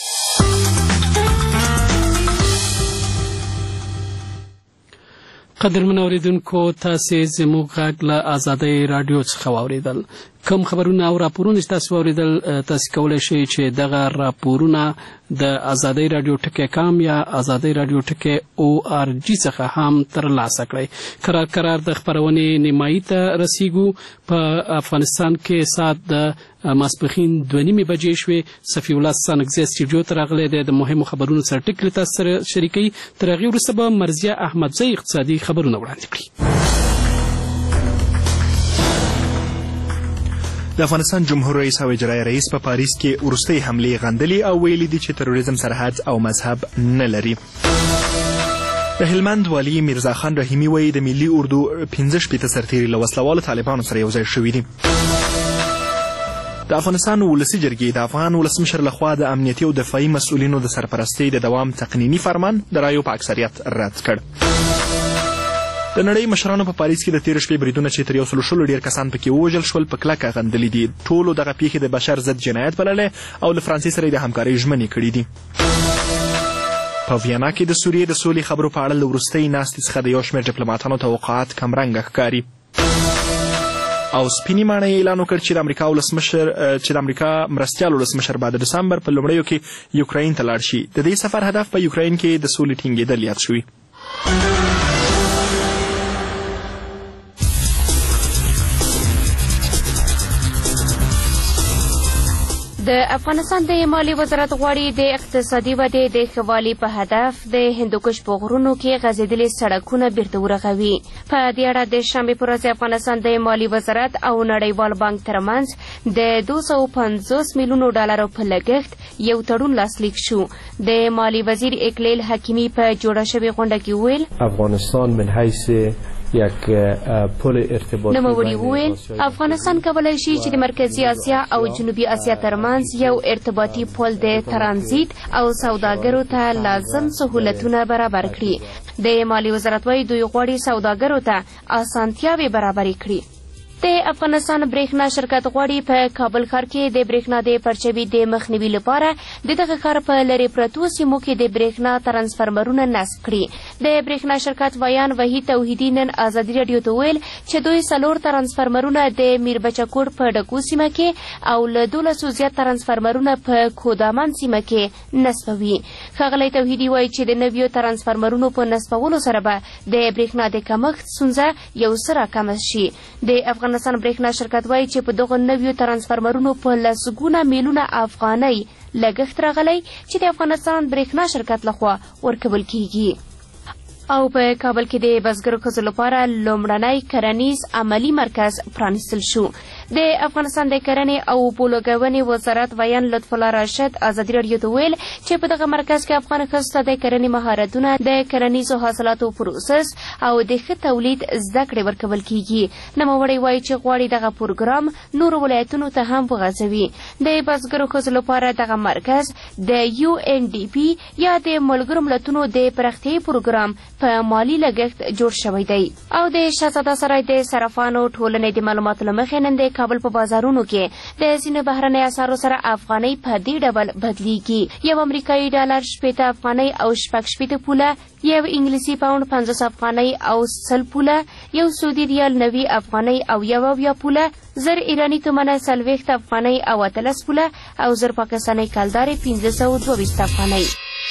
قدرمن اوریدونکو، تاسې زموږ غږ له ازادۍ راډیو څخه واورېدل. کوم خبرونه او راپورونه چې تاسو واورېدل، تاسې کولی شئ چې دغه راپورونه د ازادۍ راډیو ټکی کام یا ازادۍ راډیو ټکی او آر جي څخه هم ترلاسه کړئ. قرار قرار د خپرونې نیمایي ته رسیږو. په افغانستان کې ساعت د ماسپښین دوه نیمې بجې شوې. صفي الله سانکزی سټوډیو ته راغلی دی، د مهمو خبرونو سره ټکي له تاسو سره شریکوي. تر هغې وروسته به مرضیه احمدزی اقتصادي خبرونه وړاندې کړي. د افغانستان جمهور رئیس او اجرایي رئیس په پاریس کې وروستۍ حملې غندلي او ویلي دي چې تروریزم سرحد او مذهب نه لري. د هلمند والي میرزا خان رحیمي وایي د ملي اردو پنځه شپېته سرتېري له وسلوالو طالبانو سره یو ځای شوي دي. د افغانستان ولسي جرګې د افغان ولسمشر لخوا د امنیتي او دفاعي مسؤلینو د سرپرستۍ د دوام تقنیني فرمان د رایو په اکثریت رد کړ. د نړۍ مشرانو په پاریس کې د تېرې شپې بریدونه چې تر یو سلو شلو ډېر کسان پکې ووژل شول په کلکه غندلي دي. ټولو دغه پیښې د بشر ضد جنایت بللی او له فرانسې سره یې د همکارۍ ژمنې کړي دي. په ویانا کې د سوریې د سولې خبرو په اړه له وروستۍ ناستې څخه د یو شمېر ډیپلوماتانو توقعات کمرنګه ښکاري. او سپینې ماڼۍ اعلان وکړ چې د امریکا ولسمشر چې د امریکا مرستیال ولسمشر به د ډسمبر په لومړیو کې یوکراین ته لاړ شي. د دې سفر هدف په یوکراین کې د سولې ټینګېدل یاد شوي. د افغانستان د مالی وزارت غواړي د اقتصادي ودې د ښه والي په هدف د هندوکش په غرونو کې غځېدلي سړکونه بیرته ورغوي. په دې اړه د شنبې په ورځ افغانستان د مالی وزارت او نړیوال بانک ترمنځ د دوه سوه پنځوس میلیونو ډالرو په لګښت یو تړون لاسلیک شو. د مالی وزیر اکلیل حکیمي په جوړه شوې غونډه کې وویل افغانستان من حیث یک پل ارتباطي نوموړي وویل افغانستان کولی شي چې د مرکزي اسیا او جنوبي اسیا ترمنځ یو ارتباطي پل د ترانزیت او سوداګرو ته لازم سهولتونه برابر کړي. د مالی وزارت وايي دوی غواړي سوداګرو ته اسانتیاوې برابرې کړي. د افغانستان برېښنا شرکت غواړي په کابل ښار کې د برېښنا د پرچوي د مخنیوي لپاره د دغه ښار په لرې پرتو سیمو کې د برېښنا ترانسفرمرونه نصب کړي. د برېښنا شرکت ویان وحید توحیدي نن ازادي راډیو ته ویل چې دوی څلور ترانسفرمرونه د میربچه کوټ په ډکو سیمه کې او له دولسو زیات ترانسفرمرونه په کودامن سیمه کې نصبوي. ښاغلی توحیدي وایي چې د نویو ترانسفرمرونو په نصبولو سره به د برېښنا د کمښت ستونزه یو څه راکمه شي. د افغانستان برېښنا شرکت وایي چې په دغو نویو ترانسفرمرونو په لسګونه میلیونه افغانۍ لګښت راغلی چې د افغانستان برېښنا شرکت لخوا ورکول کیږي. او په کابل کې د بزګرو ښځو لپاره لومړنی کرنیز عملي مرکز پرانیستل شو. د افغانستان د کرنې او اوبو لګونې وزارت ویان لطف الله راشد ازادي راډیو ته ویل چې په دغه مرکز کې افغان ښځو ته د کرنې مهارتونه، د کرنیزو حاصلاتو پروسس او د ښه تولید زده کړې ورکول کیږي. نوموړی وایي چې غواړي دغه پروګرام نورو ولایتونو ته هم وغځوي. د بزګرو ښځو لپاره دغه مرکز د یو ان ډي پي یا د ملګرو ملتونو د پراختیایي پروګرام په مالی لګښت جوړ شوی دی. او د شهزاده سرای د صرافانو ټولنې د معلوماتو له مخې نن د کابل په بازارونو کې د ځینو بهرنۍ اسعارو سره افغانۍ په دې ډول بدلیږي. یو امریکایي ډالر شپېته افغانۍ او شپږ شپېته پوله، یو انګلیسي پاونډ پنځوس افغانۍ او سل پوله، یو سعودي ریال نوي افغانۍ او یو اویا پوله، زر ایراني تومنه څلوېښت افغانۍ او اتلس پوله او زر پاکستاني کلدارې پنځه سوه دوه ویشت افغانۍ.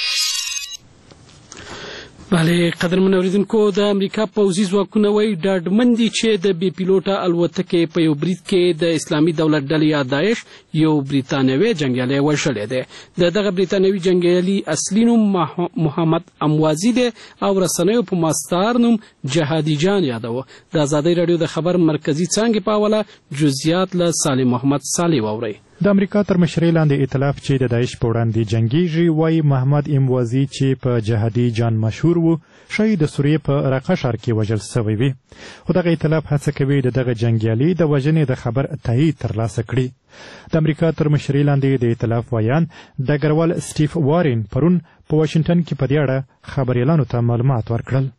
بله قدرمن اوریدونکو، د امریکا پوځي ځواکونه وایي ډاډمن دي چې د بې پیلوټه الوتکې په یو برید کې د اسلامي دولت ډلې یا داعش یو بریتانوي جنګیالی وژلی دی. د دغه بریتانوي جنګیالي اصلي نوم محمد اموازي دی او رسنیو په ماستار نوم جهادي جان یادوه. د ازادۍ راډیو د خبر مرکزي څانګې په حواله جزئیات له صالح محمد صالح واورئ. د امریکا تر مشرۍ لاندې ائتلاف چې د داعش په وړاندې جنګیږي وایي محمد اموازي چې په جهادي جان مشهور و ښایي د سوریې په رقه ښار کې وژل سوی وي خو دغه ائتلاف هڅه کوي د دغه جنګیالي د وژنې د خبر تایید ترلاسه کړي د امریکا تر مشرۍ لاندې د ائتلاف ویان ډګروال سټیف وارن پرون په واشنګټن کې په دې اړه خبریالانو ته معلومات ورکړل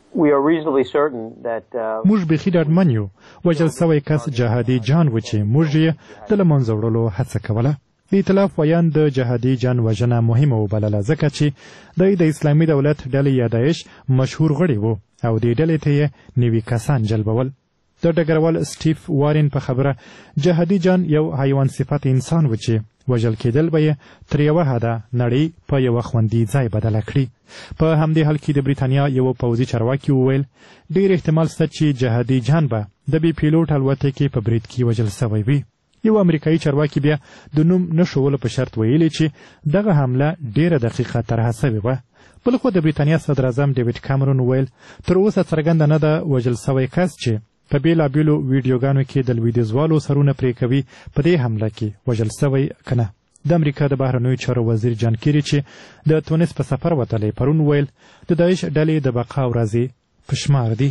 موږ بیخي ډاډمن یو وژل سوی کس جهادي جان و چې موږ یې د له منځه وړلو هڅه کوله د ائتلاف ویان د جهادي جان وژنه مهمه وبلله ځکه چې دی د اسلامي دولت ډلې یا داعش مشهور غړي وو او دې ډلې ته یې نوي کسان جلبول د ډګروال سټیف وارن په خبره جهادي جان یو حیوان صفت انسان و چې وژل کېدل به یې تر یوه حده نړۍ په یوه خوندي ځای بدله کړي په همدې حال کې د بریتانیا یو پوځي چارواکي وویل ډېر احتمال شته چې جهادي جان به د بې پیلوټ الوتکې په برید کې وژل سوی وي یو امریکایي چارواکي بیا د نوم نه ښولو په شرط ویلي چې دغه حمله ډېره دقیقه طرحه سوې وه بل خو د بریتانیا صدراعظم ډیوډ کامرون ویل تر اوسه څرګنده نه ده وژل سوی کس چې په بېلابېلو ویډیوګانو کې د لویدیځوالو سرونه پرې کوي په دې حمله کې وژل سوی که نه د امریکا د بهرنیو چارو وزیر جان کیری چې د تونس په سفر وتلی پرون ویل د داعش ډلې د بقا ورځې په شمار دي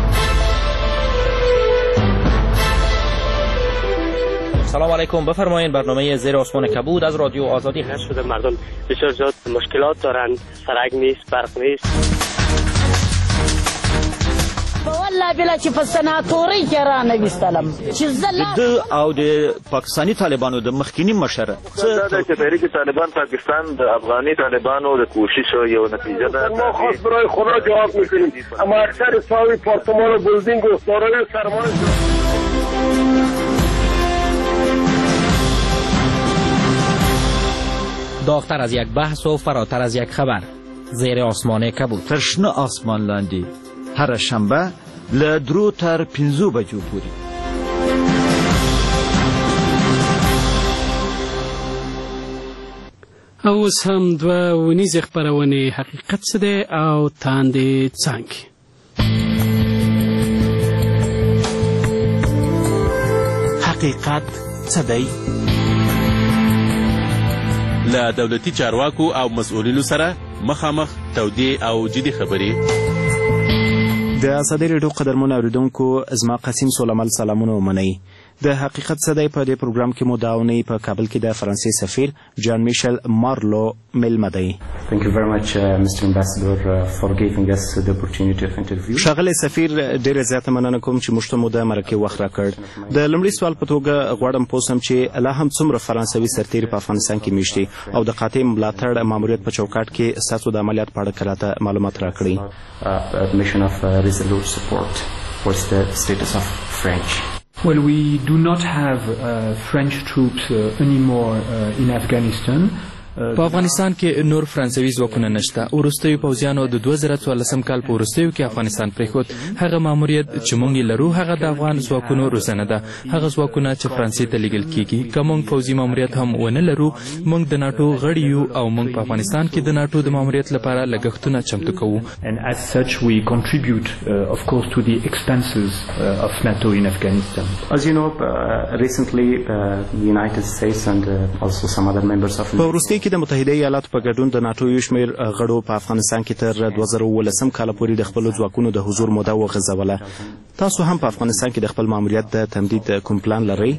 سلام علیکم بفرمایید برنامه زیر آسمان کبود از رادیو آزادی هست شده مردم بسیار زیاد مشکلات دارند سرک نیست برق نیست والله بلا چې په سناتورۍ کې رانویستلم چې زه د او د پاکستاني طالبانو د مخکینی مشر دا د تحریک طالبان پاکستان د افغاني طالبانو د کوشش یو نتیجه ده ما خاص برای خدا جواب میکنیم اما اکثر ساوی پارتمان و بلدینگ و سارای سرمان داغتر از یک بحث و فراتر از یک خبر زیر آسمان کبود تر شنه آسمان لاندې هر شنبه له درو تر پنځو بجو پورې او اوس هم دوه ونیزې خپرونې حقیقت څه دی او تاندې څانګې حقیقت څه دی له دولتي چارواکو او مسؤلینو سره مخامخ تودې او جدي خبرې د ازادي راډیو قدرمنو اوریدونکو زما قسیم سولمل سلامونه ومنئ د حقیقت څه دی په دې پروګرام کې مو دا اونۍ په کابل کې د فرانسې سفیر جان میشل مارلو میلمه دی ښاغلی سفیر ډېره زیاته مننه کوم چې موږ ته مو د مرکې وخت راکړ د لومړي سوال په توګه غواړم پوه سم چې لا هم څومره فرانسوي سرتیري په افغانستان کې میشت دي او د قاطع ملاتړ ماموریت په چوکاټ کې ستاسو د عملیات په اړه که راته معلومات راکړئ resolute support. What's the status of French? Well, we do not have uh, French troops uh, anymore uh, in Afghanistan. په افغانستان کې نور فرانسوي ځواکونه نشته. وروستیو پوځیانو د دوه زره څوارلسم کال په وروستیو کې افغانستان پرېښود. هغه ماموریت چې موږ یې لرو هغه د افغان ځواکونو روزنه ده. هغه ځواکونه چې فرانسې ته لیږل کېږي. که موږ پوځي ماموریت هم ونه لرو موږ د ناټو غړي یو او موږ په افغانستان کې د ناټو د ماموریت لپاره لګښتونه چمتو کوو. And as such we contribute uh, of course to the expenses uh, of NATO in Afghanistan. As you know, uh, recently uh, the United States and uh, also some other members of کې د متحده ایالاتو په ګډون د ناټو یو شمېر غړو په افغانستان کې تر دوه زره اوولسم کاله پورې د خپلو ځواکونو د حضور موده وغځوله. تاسو هم په افغانستان کې د خپل ماموریت د تمدید کوم پلان لرئ؟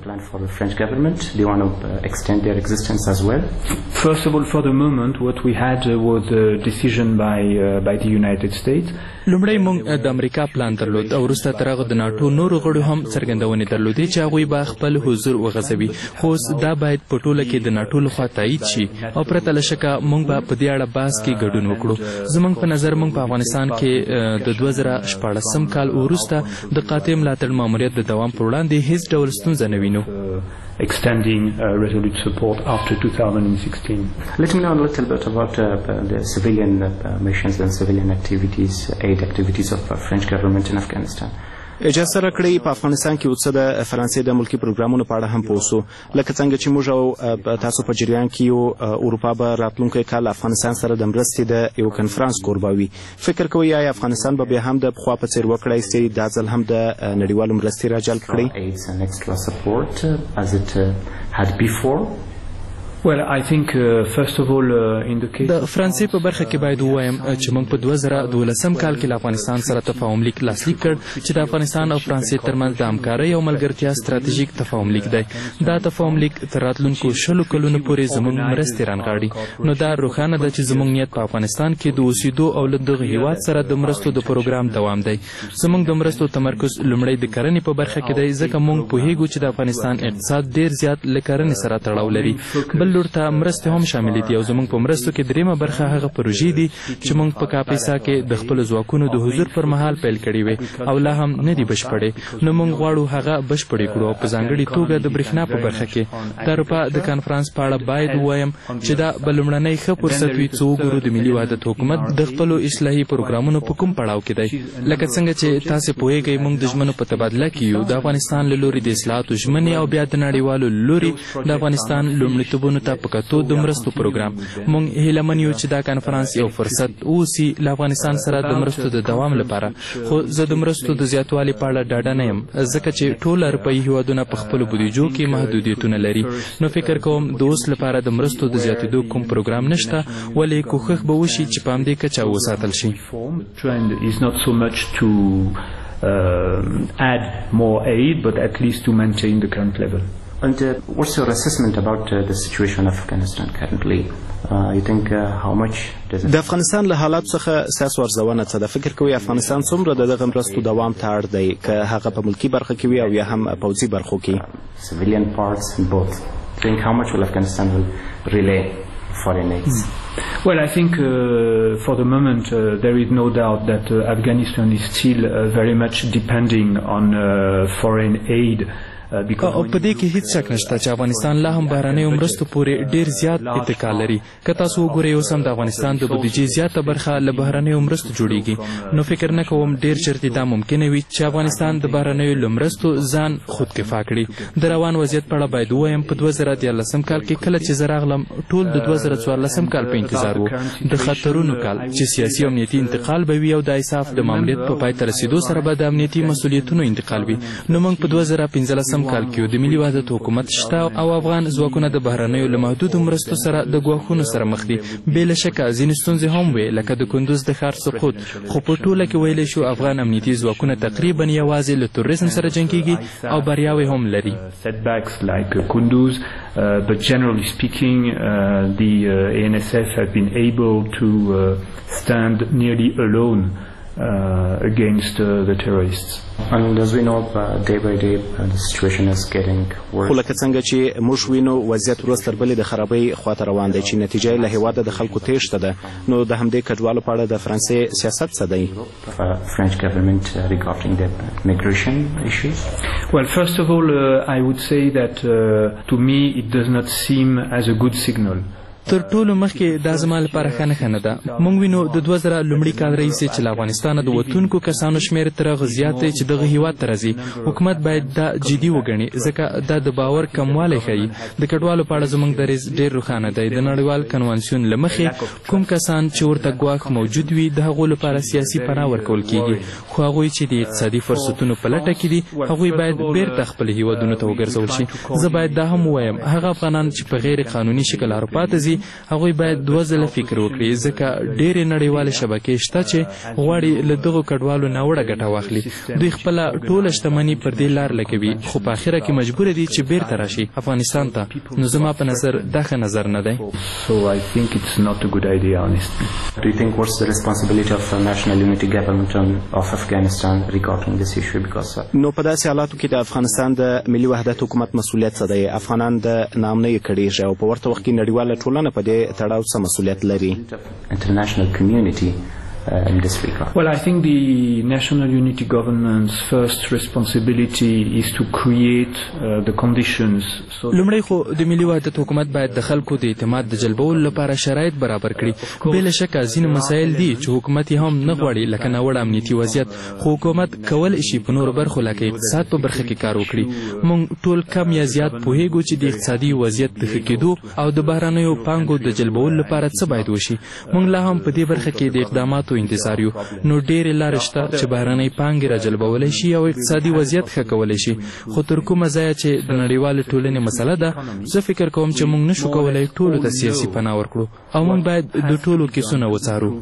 First of all, for the moment, what we had uh, was a decision by uh, by the United States. لومړی موږ د امریکا پلان درلود او وروسته تر هغه د ناټو نورو غړو هم څرګندونې درلودې چې هغوی به خپل حضور وغځوي. خو اوس دا باید په ټوله کې د ناټو لخوا تایید شي او پرته له شکه موږ به په دې اړه بحث کې ګډون وکړو. زموږ په نظر موږ په افغانستان کې د دوه زره شپاړسم کال وروسته د قاطع ملاتړ ماموریت د دوام پر وړاندې هیڅ ډول ستونزه نه وینو. Extending uh, resolute support after two thousand sixteen. Let me know a little bit about uh, the civilian uh, missions and civilian activities, aid activities of the uh, French government in Afghanistan. اجازه راکړئ په افغانستان کې اوس د فرانسې د ملکی پروګرامونو په اړه هم پوسو لکه څنګه چې موږ او تاسو په جریان کې یو اروپا به راتلونکي کال افغانستان سره د مرستې د یو کنفرانس کوربوي فکر کوئ آیا افغانستان به بیا هم د پخوا په څیر وکړای شي دا ځل هم د نړیوالو مرستې راجلب کړي Well, I think uh, first of all uh, in the case د فرانسې په برخه کې باید ووایم چې موږ په دوه زره دولسم کال کې له افغانستان سره تفاهم لیک لاسلیک کړ چې د افغانستان او فرانسې ترمنځ د همکارۍ او ملګرتیا ستراتیژیک تفاهم لیک دی. دا تفاهم لیک تر راتلونکو شلو کلونو پورې زموږ مرستې رانغاړي. نو دا روښانه ده چې زموږ نیت په افغانستان کې د اوسېدو او له دغه هیواد سره د مرستو د پروګرام دوام دی. زموږ د مرستو تمرکز لومړی د کرنې په برخه کې دی ځکه موږ پوهیږو چې د افغانستان اقتصاد ډیر زیات له کرنې سره تړاو لري. بل لور ته مرستې هم شامل دي او زموږ په مرستو کې دریمه برخه هغه پروژې دي چې موږ په کاپیسا کې د خپل ځواکونو د حضور پر مهال پیل کړي وي او لا هم نه دي بشپړې. نو موږ غواړو هغه بشپړې کړو او په ځانګړې توګه د برېښنا په برخه کې د اروپا د کانفرانس په اړه باید ووایم چې دا به لومړنی ښه فرصت وي څو وګورو د ملي وحدت حکومت د خپلو اصلاحي پروګرامونو په کوم پړاو کې دی. لکه څنګه چې تاسې پوهیږئ موږ د ژمنو په تبادله کې یو د افغانستان له لوري د اصلاحاتو ژمنې او بیا د نړیوالو له لوري د افغانستان لومړیتوبونو ته په کتو د مرستو پروګرام. موږ هیله من یو چې دا کانفرانس یو فرصت اوسي له افغانستان سره د مرستو د دوام لپاره. خو زه د مرستو د زیاتوالي په اړه ډاډه نه یم ځکه چې ټول اروپایي هیوادونه په خپلو بودیجو کې محدودیتونه لري. نو فکر کوم د اوس لپاره د مرستو د زیاتېدو کوم پروګرام نشته ولې کوښښ به وشي چې په همدې کچه وساتل شي. Uh, add more aid, but at least to maintain the current level. And uh, what's your assessment about uh, the situation of Afghanistan currently? Uh, you think uh, how much does it... د افغانستان له حالات څخه سیاسي ارزونه څه ده؟ فکر کوي افغانستان څومره د دغه مرستو دوام ته اړ دی که هغه په ملکی برخه کې وي او یا هم پوځي برخو کې؟ Civilian parts in both. Think how much will Afghanistan will relay foreign aids? Hmm. Well, I think uh, for the moment uh, there is no doubt that uh, Afghanistan is still uh, very much depending on uh, foreign aid. او په دې کې هیڅ شک نشته چې افغانستان لا هم بهرنیو مرستو پورې ډیر زیات اتکا لري. که تاسو وګورئ اوس هم د افغانستان د بودیجې زیاته برخه له بهرنیو مرستو جوړیږي. نو فکر نه کوم ډیر چرته دا ممکنه وي چې افغانستان د بهرنیو له مرستو ځان خودکفا کړي. د روان وضعیت په اړه باید ووایم په دوه زره دیارلسم کال کې کله چې زه راغلم ټول د دوه زره څوارلسم کال په انتظار وو د خطرونو کال چې سیاسي او امنیتي انتقال به وي او د ایساف د ماموریت په پای ته رسیدو سره به د امنیتي مسؤلیتونو انتقال وي. نو موږ په دوه زره پنځلسم کال کې د ملي وحدت حکومت شته او افغان ځواکونه د بهرنیو له محدودو مرستو سره د ګواښونو سره مخ دي. بې له شکه ځینې ستونزې هم وې لکه د کندوز د ښار سقوط. خو په ټوله کې ویلی شو افغان امنیتي ځواکونه تقریبا یوازې له تروریزم سره جنګیږي او بریاوې هم لري. Setbacks like Kunduz, uh, but generally speaking, uh, the uh, A N S F have been able to uh, stand nearly alone uh, against uh, the terrorists. And as we know, uh, day by day, uh, the situation is getting worse. خو لکه څنګه چې موږ وینو وضعیت ورځ تر بلې د خرابۍ خواته روان دی چې نتیجه یې له هېواده د خلکو تېښته ده. نو د همدې کډوالو په اړه د فرانسې سیاست څه دی؟ French government uh, regarding the migration issues? Well, first of all, uh, I would say that uh, to me it does not seem as a good signal. تر ټولو مخکې دا زما لپاره ښه نښه نه ده. موږ وینو د دوه زره لومړي کال راهیسې چې له افغانستانه د وتونکو کسانو شمېر تر هغه زیات دی چې دغه هېواد ته راځي. حکومت باید دا جدي وګڼي ځکه دا د باور کموالی ښیي. د کډوالو په اړه زموږ دریځ ډېر روښانه دی. د نړیوال کنوانسیون له مخې کوم کسان چې ورته ګواښ موجود وي د هغو لپاره سیاسي پناه ورکول کېږي. خو هغوی چې د اقتصادي فرصتونو په لټه کې دي هغوی باید بیرته خپلو هېوادونو ته وګرځول شي. زه باید دا هم ووایم هغه افغانان چې په غیر قانوني شکل اروپا ته ځي هغوی باید دوه ځله فکر وکړي ځکه ډېرې نړیوالې شبکې شته چې غواړي له دغو کډوالو ناوړه ګټه واخلي. دوی خپله ټوله شتمني پر دې لار لګوي خو په اخره کې مجبوره دي چې بیرته راشي افغانستان ته. نو زما په نظر دا ښه نظر نه دی. So I think it's not a good idea, honestly. Do you think what's the responsibility of the national unity government of Afghanistan regarding this issue? Because نو په داسې حالاتو کې د افغانستان د ملي وحدت حکومت مسؤلیت څه دی؟ افغانان د ناامنۍ کړېږي او په ورته وخت کې نړیواله ټولنه په دې تړاو څه مسؤلیت لري؟ International community uh, in this regard? Well, I think the national unity government's first responsibility is to create uh, the conditions. لومړی خو د ملي وحدت حکومت باید د خلکو د اعتماد د جلبولو لپاره شرایط برابر کړي. بې له شکه ځینې مسایل دي چې حکومت یې هم نه غواړي، لکه ناوړه امنیتي وضعیت، خو حکومت کولی شي په نورو برخو لکه اقتصاد په برخه کې کار وکړي. موږ ټول کم یا زیات پوهیږو چې د اقتصادي وضعیت د ښه کېدو او د بهرنیو پانګو د جلبولو لپاره څه باید وشي. موږ لا هم په دې برخه کې د اقداماتو انتظار یو. نو ډېرې لارې شته چې بهرنۍ پانګې راجلبولی شي او اقتصادي وضعیت ښه کولی شي، خو تر کومه ځایه چې د نړیوالې ټولنې مسله ده، زه فکر کوم چې موږ نشو کولی ټولو ته سیاسي پناه ورکړو او موږ باید د ټولو کیسونه وڅارو.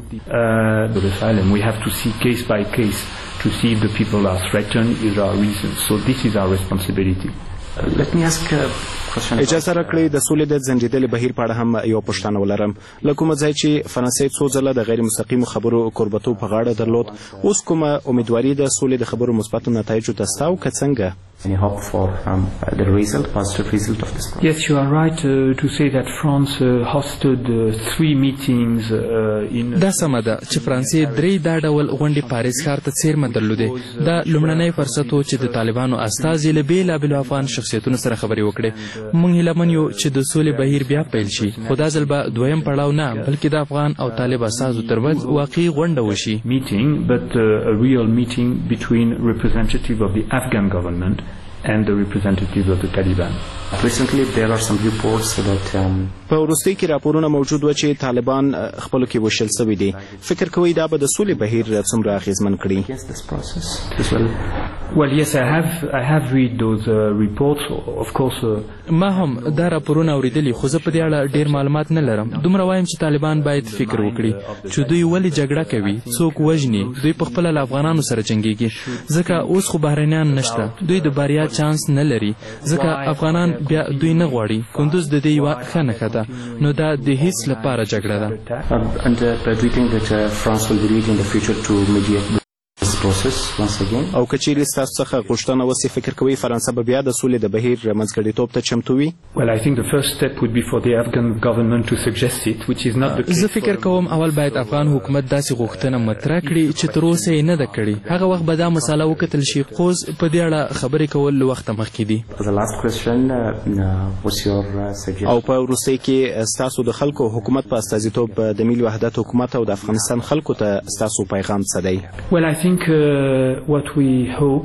We have to see case by case to see if the people are threatened, is our reason. So this is our responsibility. Uh, let me ask a question. اجازه راکړئ د سولې د زنجیدلې بهیر په اړه هم یو پوښتنه ولرم. له کومه ځای چې فرانسې څو ځله د غیر مستقیمو خبرو کوربتوب په غاړه درلود، اوس کومه امیدواري د سولې د خبرو مثبتو نتایجو ته ستا او که څنګه؟ Any hope for um, the result, positive result of this process? Yes, you are right uh, to say that France uh, hosted uh, three meetings uh, in... دا سمه ده چې فرانسې درې دا ډول غونډې پاریس ښار ته څیرمه درلودې. دا لومړنی فرصت و چې د طالبانو استازي له بېلابېلو افغان شخصیتونو سره خبرې وکړي. موږ هیله من یو چې د سولې بهیر بیا پیل شي، خو دا ځل به دویم پړاو نه بلکې د افغان او طالب استازو ترمنځ واقعي غونډه وشي. Meeting, but uh, a real meeting between representative of the Afghan government and the representative of the Taliban. Recently there are some reports that um, په وروستۍ کې راپورونه موجود و چې طالبان خپلو کې وشل سوي دي. فکر کوئ دا به د سولې بهیر څومره اغېزمن کړي؟ this process as well? Well, yes, I have I have read those uh, reports. Of course. Uh, ما هم دا راپورونه اوریدلي، خو زه په دې اړه ډېر معلومات نه لرم. دومره وایم چې طالبان باید فکر وکړي چې دوی ولې جګړه کوي، څوک وژني، دوی په خپله له افغانانو سره جنګېږي. ځکه اوس خو بهرنیان نشته، دوی د بریا چانس نه لري، ځکه افغانان بیا دوی نه غواړي. کندوز د دې یوه ښه نښه ده. نو دا د هیڅ لپاره جګړه ده. And uh, do you think that uh, France will be leading the future to mediate this process once again? او که چیرې ستاسو څخه غوښتنه وسي، فکر کوئ فرانسه به بیا د سولې د بهیر منځګړیتوب ته چمتو وي؟ Well, I think the first step would be for the Afghan government to suggest it, which is not the case. زه فکر کوم اول باید افغان حکومت داسې غوښتنه مطرح کړي چې تر اوسه یې نه ده کړې. هغه وخت به دا مسله وکتل شي، خو په دې اړه خبرې کول له وخته مخکې دي. The last question, uh, what's your uh, suggestion? او په وروستۍ کې ستاسو د خلکو حکومت په استازیتوب د ملي وحدت حکومت او د افغانستان خلکو ته ستاسو پیغام څه دی؟ Well, I think uh, what we hope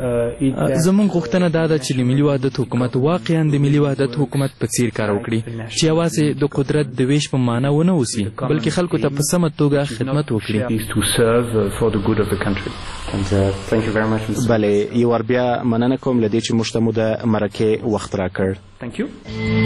uh, زموږ غوښتنه دا ده چې د ملي وحدت حکومت واقعا د ملي وحدت حکومت په څیر کار وکړي، چې یوازې د قدرت د ویش په معنا ونه اوسي، بلکې خلکو ته په سمه توګه خدمت وکړي. بلې یو وار بیا مننه کوم له دې چې موږ ته مو د مرکې وخت راکړ. Thank you.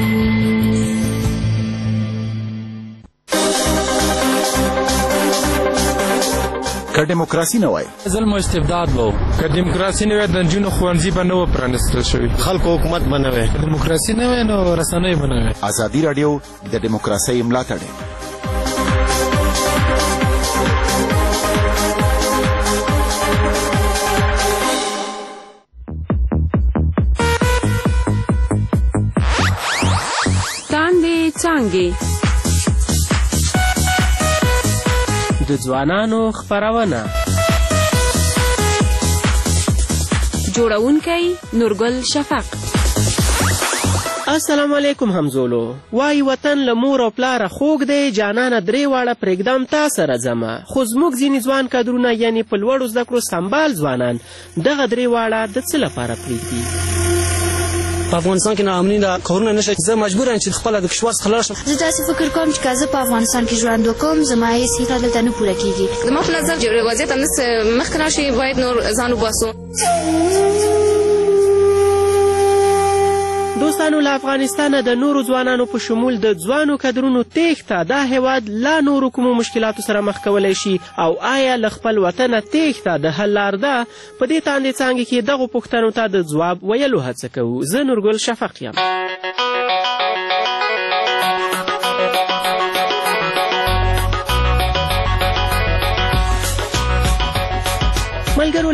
که دیموکراسي نه وای ظلم او استبداد وو، که دیموکراسي نه وای د نجونو ښوونځي به نه و پرانیستل شوي، خلکو حکومت به نه وای، که دیموکراسي نه وای نو رسنۍ به نه وای. ازادي راډیو د دیموکراسۍ ملاتړ څانګې څانګې د ځوانانو خپرونه. جوړونکی نورګل شفق. السلام علیکم همزولو. وای وطن له مور او پلاره خوږ دی، جانانه درې واړه پرېږدم تا سره ځمه. خو زموږ ځینې ځوان کادرونه یعنې په لوړو زده کړو سمبال ځوانان دغه درې واړه د څه لپاره پرېږدي؟ په افغانستان کې ناامني ده، کارونه نشته، زه مجبور یم چې خپله د کشور څخه لاړ شم. زه داسې فکر کوم چې که زه په افغانستان کې ژوند وکړم زما هېڅ هیله دلته نه پوره کېږي. زما په نظر چې وضعیت همداسې مخکې راشي، باید نور ځان وباسو. دوستانو، له افغانستانه د نورو ځوانانو په شمول د ځوانو کدرونو تېښته دا هیواد لا نورو کومو مشکلاتو سره مخ کولی شي، او آیا له خپل وطنه تېښته د حل لار ده؟ په دې تاندې څانګې کې دغو پوښتنو ته د ځواب ویلو هڅه کوو. زه نورګل شفق یم. ملګرو،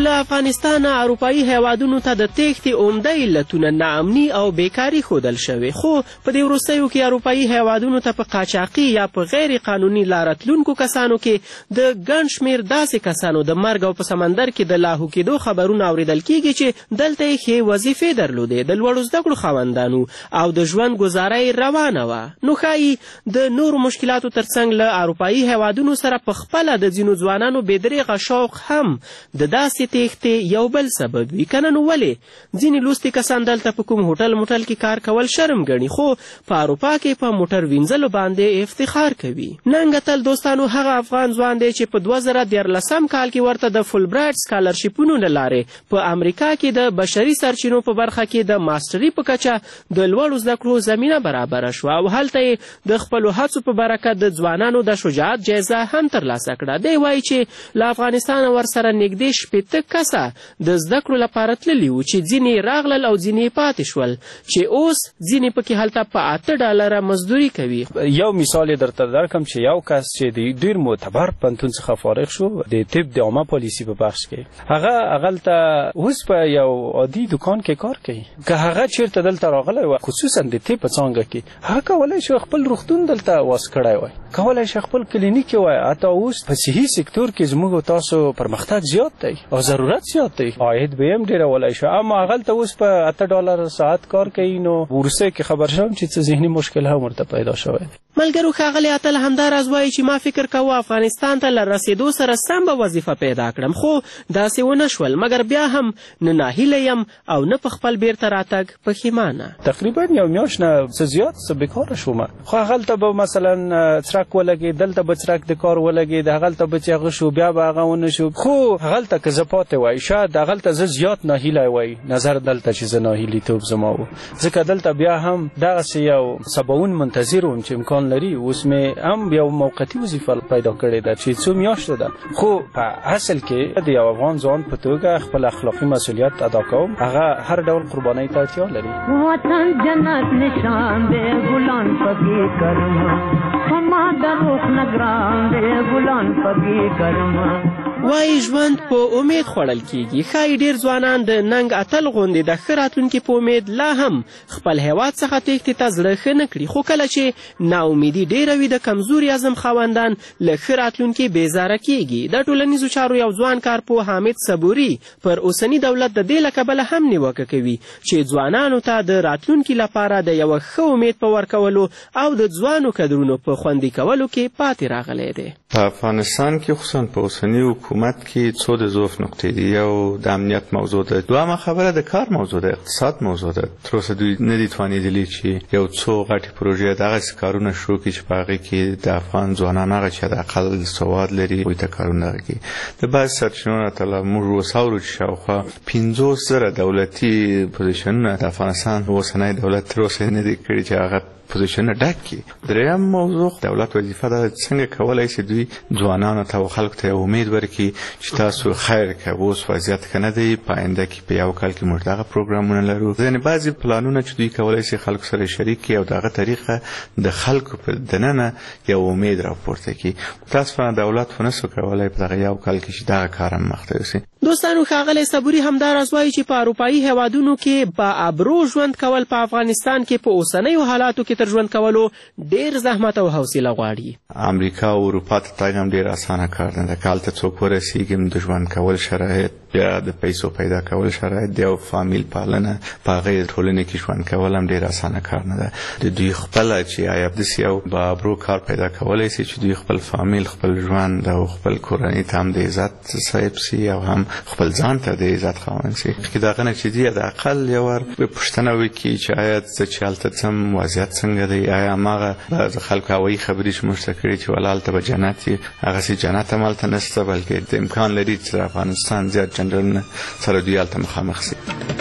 له افغانستانه اروپایي هیوادونو ته د تېښتې عمده علتونه ناامني او بیکاري ښودل شوې، خو په دې وروستیو کې اروپایي هیوادونو ته په قاچاقي یا په غیر قانوني لاره تلونکو کسانو کې د ګڼ شمېر داسې کسانو د مرګ او په سمندر کې د لاهو کېدو خبرونه اورېدل کېږي چې دلته یې ښې وظیفې درلودې، د لوړو زده کړو خاوندانو او د ژوند ګزاره یې روانه وه. نو ښایي د نورو مشکلاتو ترڅنګ له اروپایي هیوادونو سره په خپله د ځینو ځوانانو بېدرېغه شوق هم د داسې تېښتې یو بل سبب وي. که نه نو ولې ځینې لوستي کسان دلته په کوم هوټل موټل کې کار کول شرم ګڼي، خو په اروپا کې په موټر وینځلو باندې افتخار کوي. ننګ اتل دوستانو هغه افغان ځوان دی چې په دوه زره دیارلسم کال کې ورته د فولبرایټ سکالرشیپونو له لارې په امریکا کې د بشري سرچینو په برخه کې د ماسټري په کچه د لوړو زده کړو زمینه برابره شوه او هلته یې د خپلو هڅو په برکت د ځوانانو د شجاعت جایزه هم ترلاسه کړه. دی وایي چې له افغانستانه ورسره نږدې شپېته کسه د زده کړو لپاره تللي وو چې ځینې راغلل او ځینې پاتې شول چې اوس ځینې پکې هلته په اته ډالره مزدوري کوي. یو مثال یې درته درکړم چې یو کس چې د ډېر معتبر پوهنتون څخه فارغ شو د طب د عامه پالیسي په بخش کې، هغه هغلته اوس په یو عادي دکان کې کار کوي. که هغه چېرته دلته راغلی وای خصوصا د طب په څانګه کې، هغه کولی شي خپل روغتون دلته واس کړی وای، کولی شي خپل کلینیک وای. حتی اوس په صحي سکتور کې زموږ تاسو پرمختګ زیات دی او ضرورت زیات دی، عاید به هم ډېره ولی شو، اما هغلته اوس په اته ډالر ساعت کار کوي. نو وروسته کې خبر شوم چې څه ذهني مشکل هم ورته پیدا شوی دی. ملګرو ښاغلی اتل همداراز وایي چې ما فکر کوه افغانستان ته له رسېدو سره سم به وظیفه پیدا کړم، خو داسې ونه شول، مګر بیا هم نه ناهیله یم او نه په خپل بیرته راتګ پښیمانه. تقریبا یو میاشت نه څه زیات څه بیکاره شوم، خو هغلته به مثلا څرک ولګېد، دلته به څرک د کار ولګېد، هغلته به چې هغه شو بیا به هغه ونه شو. خو هغلته که زه پاتې وای شاید هغلته زه زیات ناهیلی وای نظر دلته چې زه ناهیلیتوب زما و، ځکه دلته بیا هم دغسې یو سباون منتظر وم چې امکان لري. اوس مې هم یو موقتي وظیفه پیدا کړې ده چې څو میاشتې ده، خو په اصل کې د یو افغان ځوان په توګه خپل اخلاقي مسؤلیت ادا کوم. هغه هر ډول قربانۍ ته اړتیا لري. وطن جنت نشان دی ګلان پکې کرما، فما د روح نگران دی ګلان پکې کرما. وایي ژوند په امید خوړل کیږي. ښایي ډېر ځوانان د ننګ اتل غوندې د ښه راتلونکي په امید لا هم خپل هیواد څخه تېښتې ته زړه ښه نه کړي، خو کله چې ناامیدي ډېره وي د کمزوري عزم خاوندان له ښه راتلونکي بېزاره کیږي. د ټولنیزو چارو یو ځوان کارپوه حامد صبوري پر اوسني دولت د دې له کبله هم نیوکه کوي چې ځوانانو ته د راتلونکي لپاره د یوه ښه امید په ورکولو او د ځوانو کدرونو په خوندي کولو کې پاتې راغلی دی. په افغانستان کې خصوصا په اوسني حکومت کې څو د ضعف نقطې دي. یو د امنیت موضوع ده، دویمه خبره د کار موضوع ده، اقتصاد موضوع ده. تر اوسه دوی نه دي توانېدلي چې یو څو غټې پروژې دغسې کارونه شروع کړي چې په هغې کې د افغان ځوانان هغه چې حداقل سواد لري هغوی ته کارونه وکړي. د بعضې سرچینو نه تله موږ اوس اورو چې شاوخوا پنځوس زره دولتي پوزیشنونه د افغانستان اوسنی دولت تر اوسه نه دي کړي چې هغه پوزیشنونه ډک کړي. دریم موضوع دولت وظیفه ده څنګه کولی شي دوی ځوانانو ته او خلکو ته امید ورکړي چې تاسو خیر کوئ، اوس وضعیت ښه نه دی، په آینده کې په یو کال کې موږ دغه پروګرامونه لرو. ځینې بعضې پلانونه چې دوی کولی شي خلکو سره شریک کړي او دغه طریقه د خلکو په دننه یو امید راپورته کړي. متاسفانه دولت ونه سو کولی په دغه یو کال کې چې دغه کار هم مخته یوسي. دوستانو ښاغلی صبوري همداراز وایي چې په اروپایي هیوادونو کې با ابرو ژوند کول په افغانستان کې په اوسنیو حالاتو کې تر ژوند کولو ډېر زحمت او حوصله غواړي. امریکا او اروپا ته تګ هم ډېر اسانه کار نه ده. که هلته څوک ورسېږي د ژوند کول شرایط، بیا د پیسو پیدا کول شرایط دی او فامیل پالنه په هغې ټولنې کې ژوند کول هم ډېر اسانه کار نه ده. د دوی خپله چې آیا داسې یو با ابرو کار پیدا کولی شي چې دوی خپل فامیل، خپل ژوند او خپل کورنۍ ته هم د عزت صاحب سي او هم خپل ځان ته د عزت خاوند سي. که دغه نه چې دي حداقل یو ور پوښتنه وکړي چې آیا زه چې هلته ځم وضعیت څنګه دی، آیا هماغه د خلکو هوایي خبرې چې موږ ته کړي چې ولا هلته به جنت وي، هغسې جنت هم هلته نشته، بلکې د امکان لري چې د افغانستان زیات جنرالونه سره دوی هلته مخامخ سي.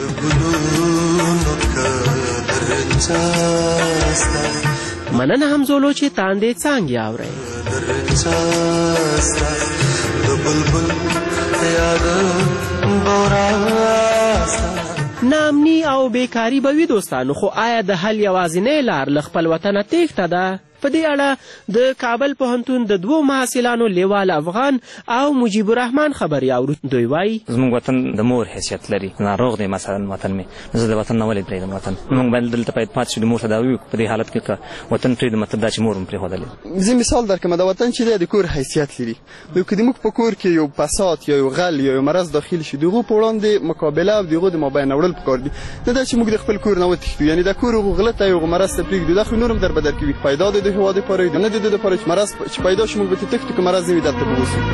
مننه همزولو چې تاندې څانګې اورئ. ناامني او بیکاري به وي دوستانو، خو آیا د حل یوازینۍ لار له خپل وطنه تېښته ده؟ په دې اړه د کابل پوهنتون د دوو محصلانو لیوال افغان او مجیب الرحمن خبري اورو. دوی وایي زموږ وطن د مور حیثیت لري، ناروغ دی مثلا وطن مې، زه د وطن نه ولې پرېږدم وطن. موږ باید دلته باید پاتې شو، د مور تداوي وکړو. په دې حالت کې که وطن پرېږدو مطلب دا چې مور هم پرېښودلی. زه مثال درکړم، د وطن چې دی د کور حیثیت لري. نو که زموږ په کور کې یو فساد یا یو غل یا یو مرض داخل شي، د هغو په وړاندې مقابله او د هغو د مابین وړل پکار دي. نه دا چې موږ د خپل کور نه وتښتو، یعنې د کور هغو غله ته یو مرض ته پرېږدو، دا خو نور هم در بدر کوي. پیدا دی د هېواد دپاره، نه د دې دپاره چې مرض چې پیدا شي موږ به ترې تښتو، که مرض نه وي دلته به اوسو.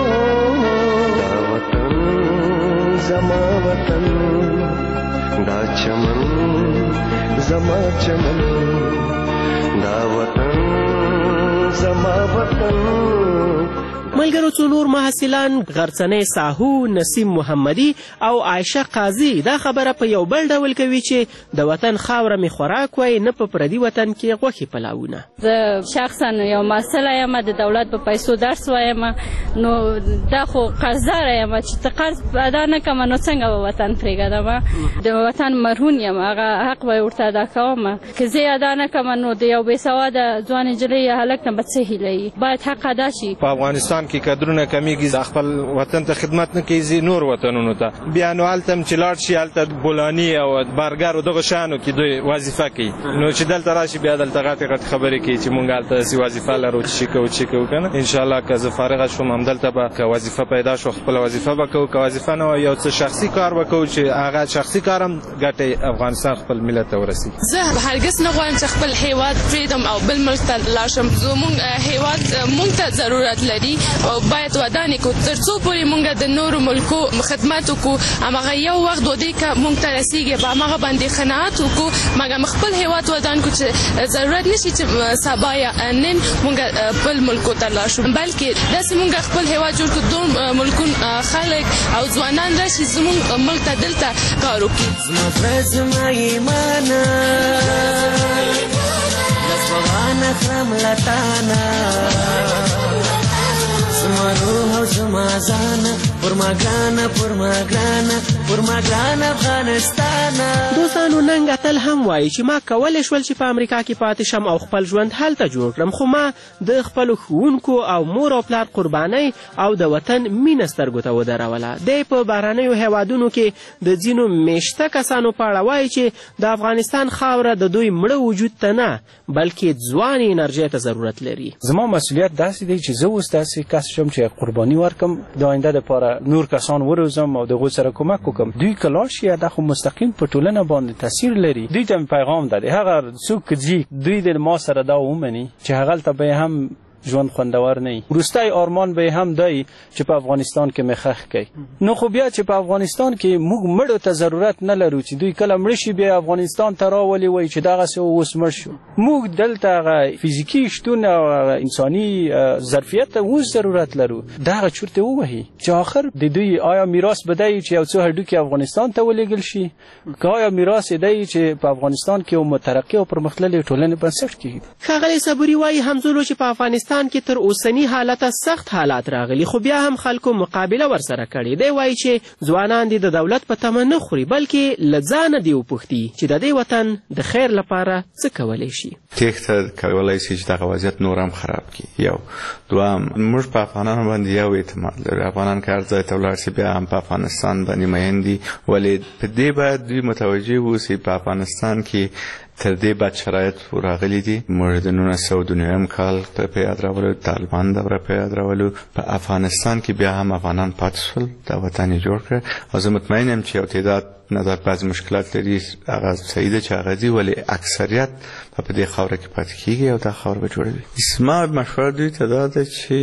زما وطن دا چمن زما چمن دا وطن زما وطن. ملګرو څو نور محصلان غرڅنۍ ساهو، نسیم محمدي او عایشه قاضي دا خبره په یو بل ډول کوي چې د وطن خاوره مې خوراک وای، نه په پردي وطن کې غوښې پلاونه. زه شخصا یو محصله یم، د دولت په پیسو درس وایم، نو دا خو قرضداره یم چې ته قرض ادا نه کړم نو څنګه به وطن پرېږدم؟ د وطن مرهون یم، هغه حق به یې ورته ادا کوم. که زه یې ادا نه کړم نو د یو بېسواده ځوان نجلۍ یا هلک نه به څه هیله وي؟ باید حق ادا شي. په افغانستان کې کدرونه کمیږي، خپل وطن ته خدمت نه کوي، نور وطنونو ته بیا نو هلته هم چې لاړ شي، هلته بولاني او برګر او دغه شیانو کې دوی وظیفه کوي. نو چې دلته راشي بیا دلته غټې غټې خبرې کوي چې مونږ هلته داسې وظیفه لرو چې شي کوو چې کوو که نه. انشاءالله که زه فارغه شوم همدلته به که وظیفه پیدا شو خپله وظیفه به کوو، که وظیفه نه وه یو څه شخصي کار به کوو چې هغه شخصي کار هم ګټې افغانستان خپل ملت ته ورسي. زه هرګز نه غواړم چې خپل هیواد پرېږدم او بل ملک ته لاړ شم. زموږ هیواد موږ ته ضرورت لري او باید ودانې کړو تر څو پورې موږ د نورو ملکو خدمت وکړو. هماغه یو وخت ودې که موږ ته رسېږي په هماغه باندې قناعت وکړو، مګر خپل هیواد ودان کړو چې ضرورت نشي چې سبا یا نن موږ بل ملکو ته لاړ شو، بلکې داسې موږ خپل هیواد جوړ کړو دوه ملکون خلک او ځوانان راشي زموږ ملک ته دلته کار وکړي. زما زړه زما ایمانه لس بوانه خرم لتانه زما روح او زما ځانه پر ما ګرانه پر ما ګرانه پر ما ګرانه افغانستانه. دوستانو ننګ اتل هم وایي چې ما کولی شول چې په امریکا کې پاتې شم او خپل ژوند هلته جوړ کړم، خو ما د خپلو ښوونکو او مور او پلار قربانۍ او د وطن مینه سترګو ته ودروله. دی په بهرنیو هیوادونو کې د ځینو میشته کسانو په اړه وایي چې د افغانستان خاوره د دوی مړه وجود ته نه بلکې ځوانې انرژۍ ته ضرورت لري. زما مسؤلیت داسې دی چې زه اوس داسې کس شم چې قرباني ورکم د آینده دپاره نور کسان وروزم او د هغو سره کومک وکړم. دوی که لاړ شي دا خو مستقیم په ټولنه باندې تاثیر لري. دوی ته پیغام ده هغه څوک که ځي دوی د ما سره دا ومني چې هغلته به هم ژوند خوندور نه وي. وروستی آرمان به هم دی چې په افغانستان کې مې ښخ کړي. نو خو بیا چې په افغانستان کې موږ مړو ته ضرورت نه لرو چې دوی کله مړه شي بیا افغانستان ته راولي وایي چې دغسې اوس مړ شو. موږ دلته هغه فزیکي شتون او انساني ظرفیت ته اوس ضرورت لرو. دغه چورتې ووهي چې آخر د دوی آیا میراث به دی چې یو څو هډوکي افغانستان ته ولېږل شي، که آیا میراث دی چې په افغانستان کې یو مترقي او پرمختللې ټولنې بنسټ کېږي. ښاغلی صبري وایي همزولو چې په افغانستان کې تر اوسنی حالته سخت حالات راغلي خو بیا هم خلکو مقابله ورسره کړې. دی وایي چې ځوانان دې د دولت په تمه نه خوري بلکې له ځانه دې وپوښتي چې د دې وطن د خیر لپاره څه کولی شي. تېښته کولی شي چې دغه وضعیت نور هم خراب کړي. یو دوهم موږ په افغانانو باندې یو اعتماد لرو. افغانان که هر ځای ته ولاړ شي بیا هم په افغانستان باندې مین دي، ولې په دې باید دوی متوجه واوسي په افغانستان کې تر دې بد شرایط راغلي دي. موږ د نولس سوه دوه نوي کال په یاد راولو، طالبان دوره په یاد راولو. په افغانستان کې بیا هم افغانان پاتې شول، دا وطن یې جوړ کړ. او زه مطمئن یم چې یو تعداد نظر بعض مشکلات لري، هغه صحیح ده چې هغه ځي، ولې اکثریت په دې خاوره کې پاتې کېږي او دا خاوره به جوړوي. زما مشوره دوی ته دا ده چې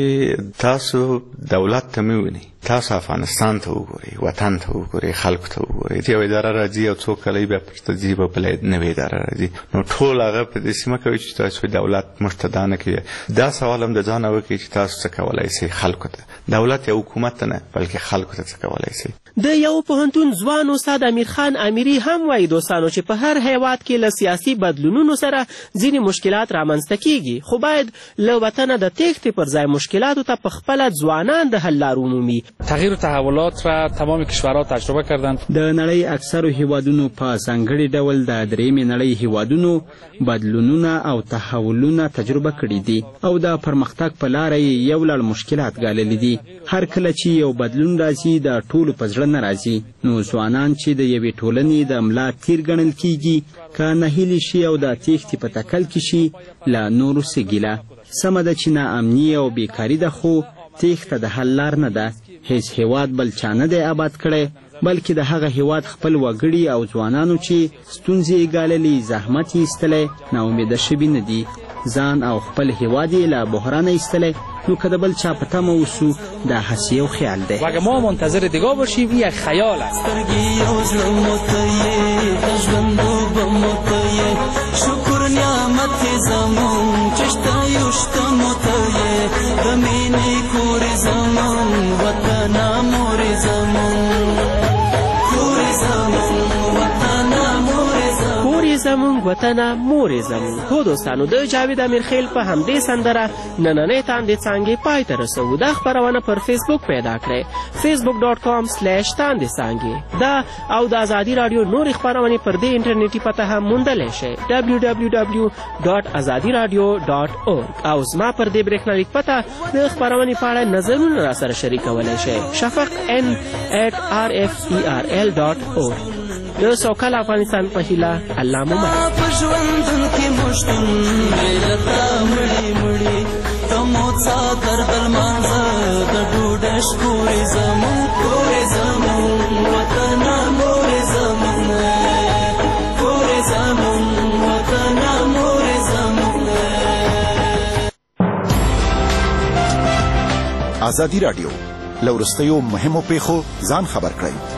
تاسو دولت ته مه وینئ، تاسو افغانستان ته وګورئ، وطن ته وګورئ، خلکو ته وګورئ. یو اداره راځي او څو کاله بیا پرته ځي به بله نوې اداره راځي، نو ټول هغه په داسې مه کوئ چې تاسو دولت موږ ته دا نه کوي. دا سوال هم د ځانه وکړئ چې تاسو څه کولی شئ خلکو ته. دولت یا حکومت نه بلکې خلکو ته څه کولای شي. د یو پوهنتون ځوان استاد امیر خان امیري هم وایي دوستانو چې په هر هیواد کې له سیاسي بدلونونو سره ځینې مشکلات رامنځته کیږي، خو باید له وطنه د تېښتې پر ځای مشکلاتو ته په خپله ځوانان د حل لارو ومومي. تغییر و تحولات را تمام کشورها تجربه کردند. د نړۍ اکثرو هیوادونو په ځانګړي ډول د درېیمې نړۍ هیوادونو بدلونونه او تحولونه تجربه کړي دي او د پرمختګ په لاره یې یو لړ مشکلات ګاللي دي. هر کله چې یو بدلون راځي د ټولو په زړه نه راځي، نو ځوانان چې د یوې ټولنې د ملا تیر ګڼل کیږي که ناهیلي شي او د تېښتې په تکل کې شي له نورو څه ګیله. سمه ده چې ناامني او بیکاري ده، خو تېښته د حل لار نه ده. هیڅ هیواد بل چا نه دی آباد کړی، بلکې د هغه هیواد خپل وګړي او ځوانانو چې ستونزې یې ګاللي، زحمت یې ایستلی، ناامیده شوي نه دي. ځان او خپل هیواد یې له بحرانه ایستلی، نو که د بل چا په تمه اوسو دا هسې یو خیال دی. و اگه ما منتظر دیگاه باشیم این یک خیال است. شکر نعمت زمان چشتای اشتمتای غمینی کور زمان وطن مور زمان کور زمان وطن مور زمان کور زمون وطن مور زمون. هو دوستانو، د جاوید امیرخیل په همدې سندره نننۍ تاندې څانګې پای ته رسوو. دا خپرونه پر فیسبوک پیدا کړئ، فیسبوک ډاټ کام سلیش تاندې څانګې. دا او د ازادي راډیو نورې خپرونې پر دې انټرنیټي پته هم موندلی شئ، ډبلیو ډبلیو ډبلیو ډاټ ازادي راډیو ډاټ اورګ. او زما پر دې برېښنالیک پته د خپرونې په اړه نظرونه راسره شریکولی شئ، شفق ان ایټ آر اف ای آر ال ډاټ اورګ. د سوکاله افغانستان په هیله الله مو مل. په ژوندون کې مشتون ملتا مړي مړي تمو څادر بل مانځه د ډوډۍ شکورې زمون کورې زمون وطن مورې زمون کورې زمون وطن مورې زمون. ازادي راډیو له وروستیو مهمو پیښو ځان خبر کړئ.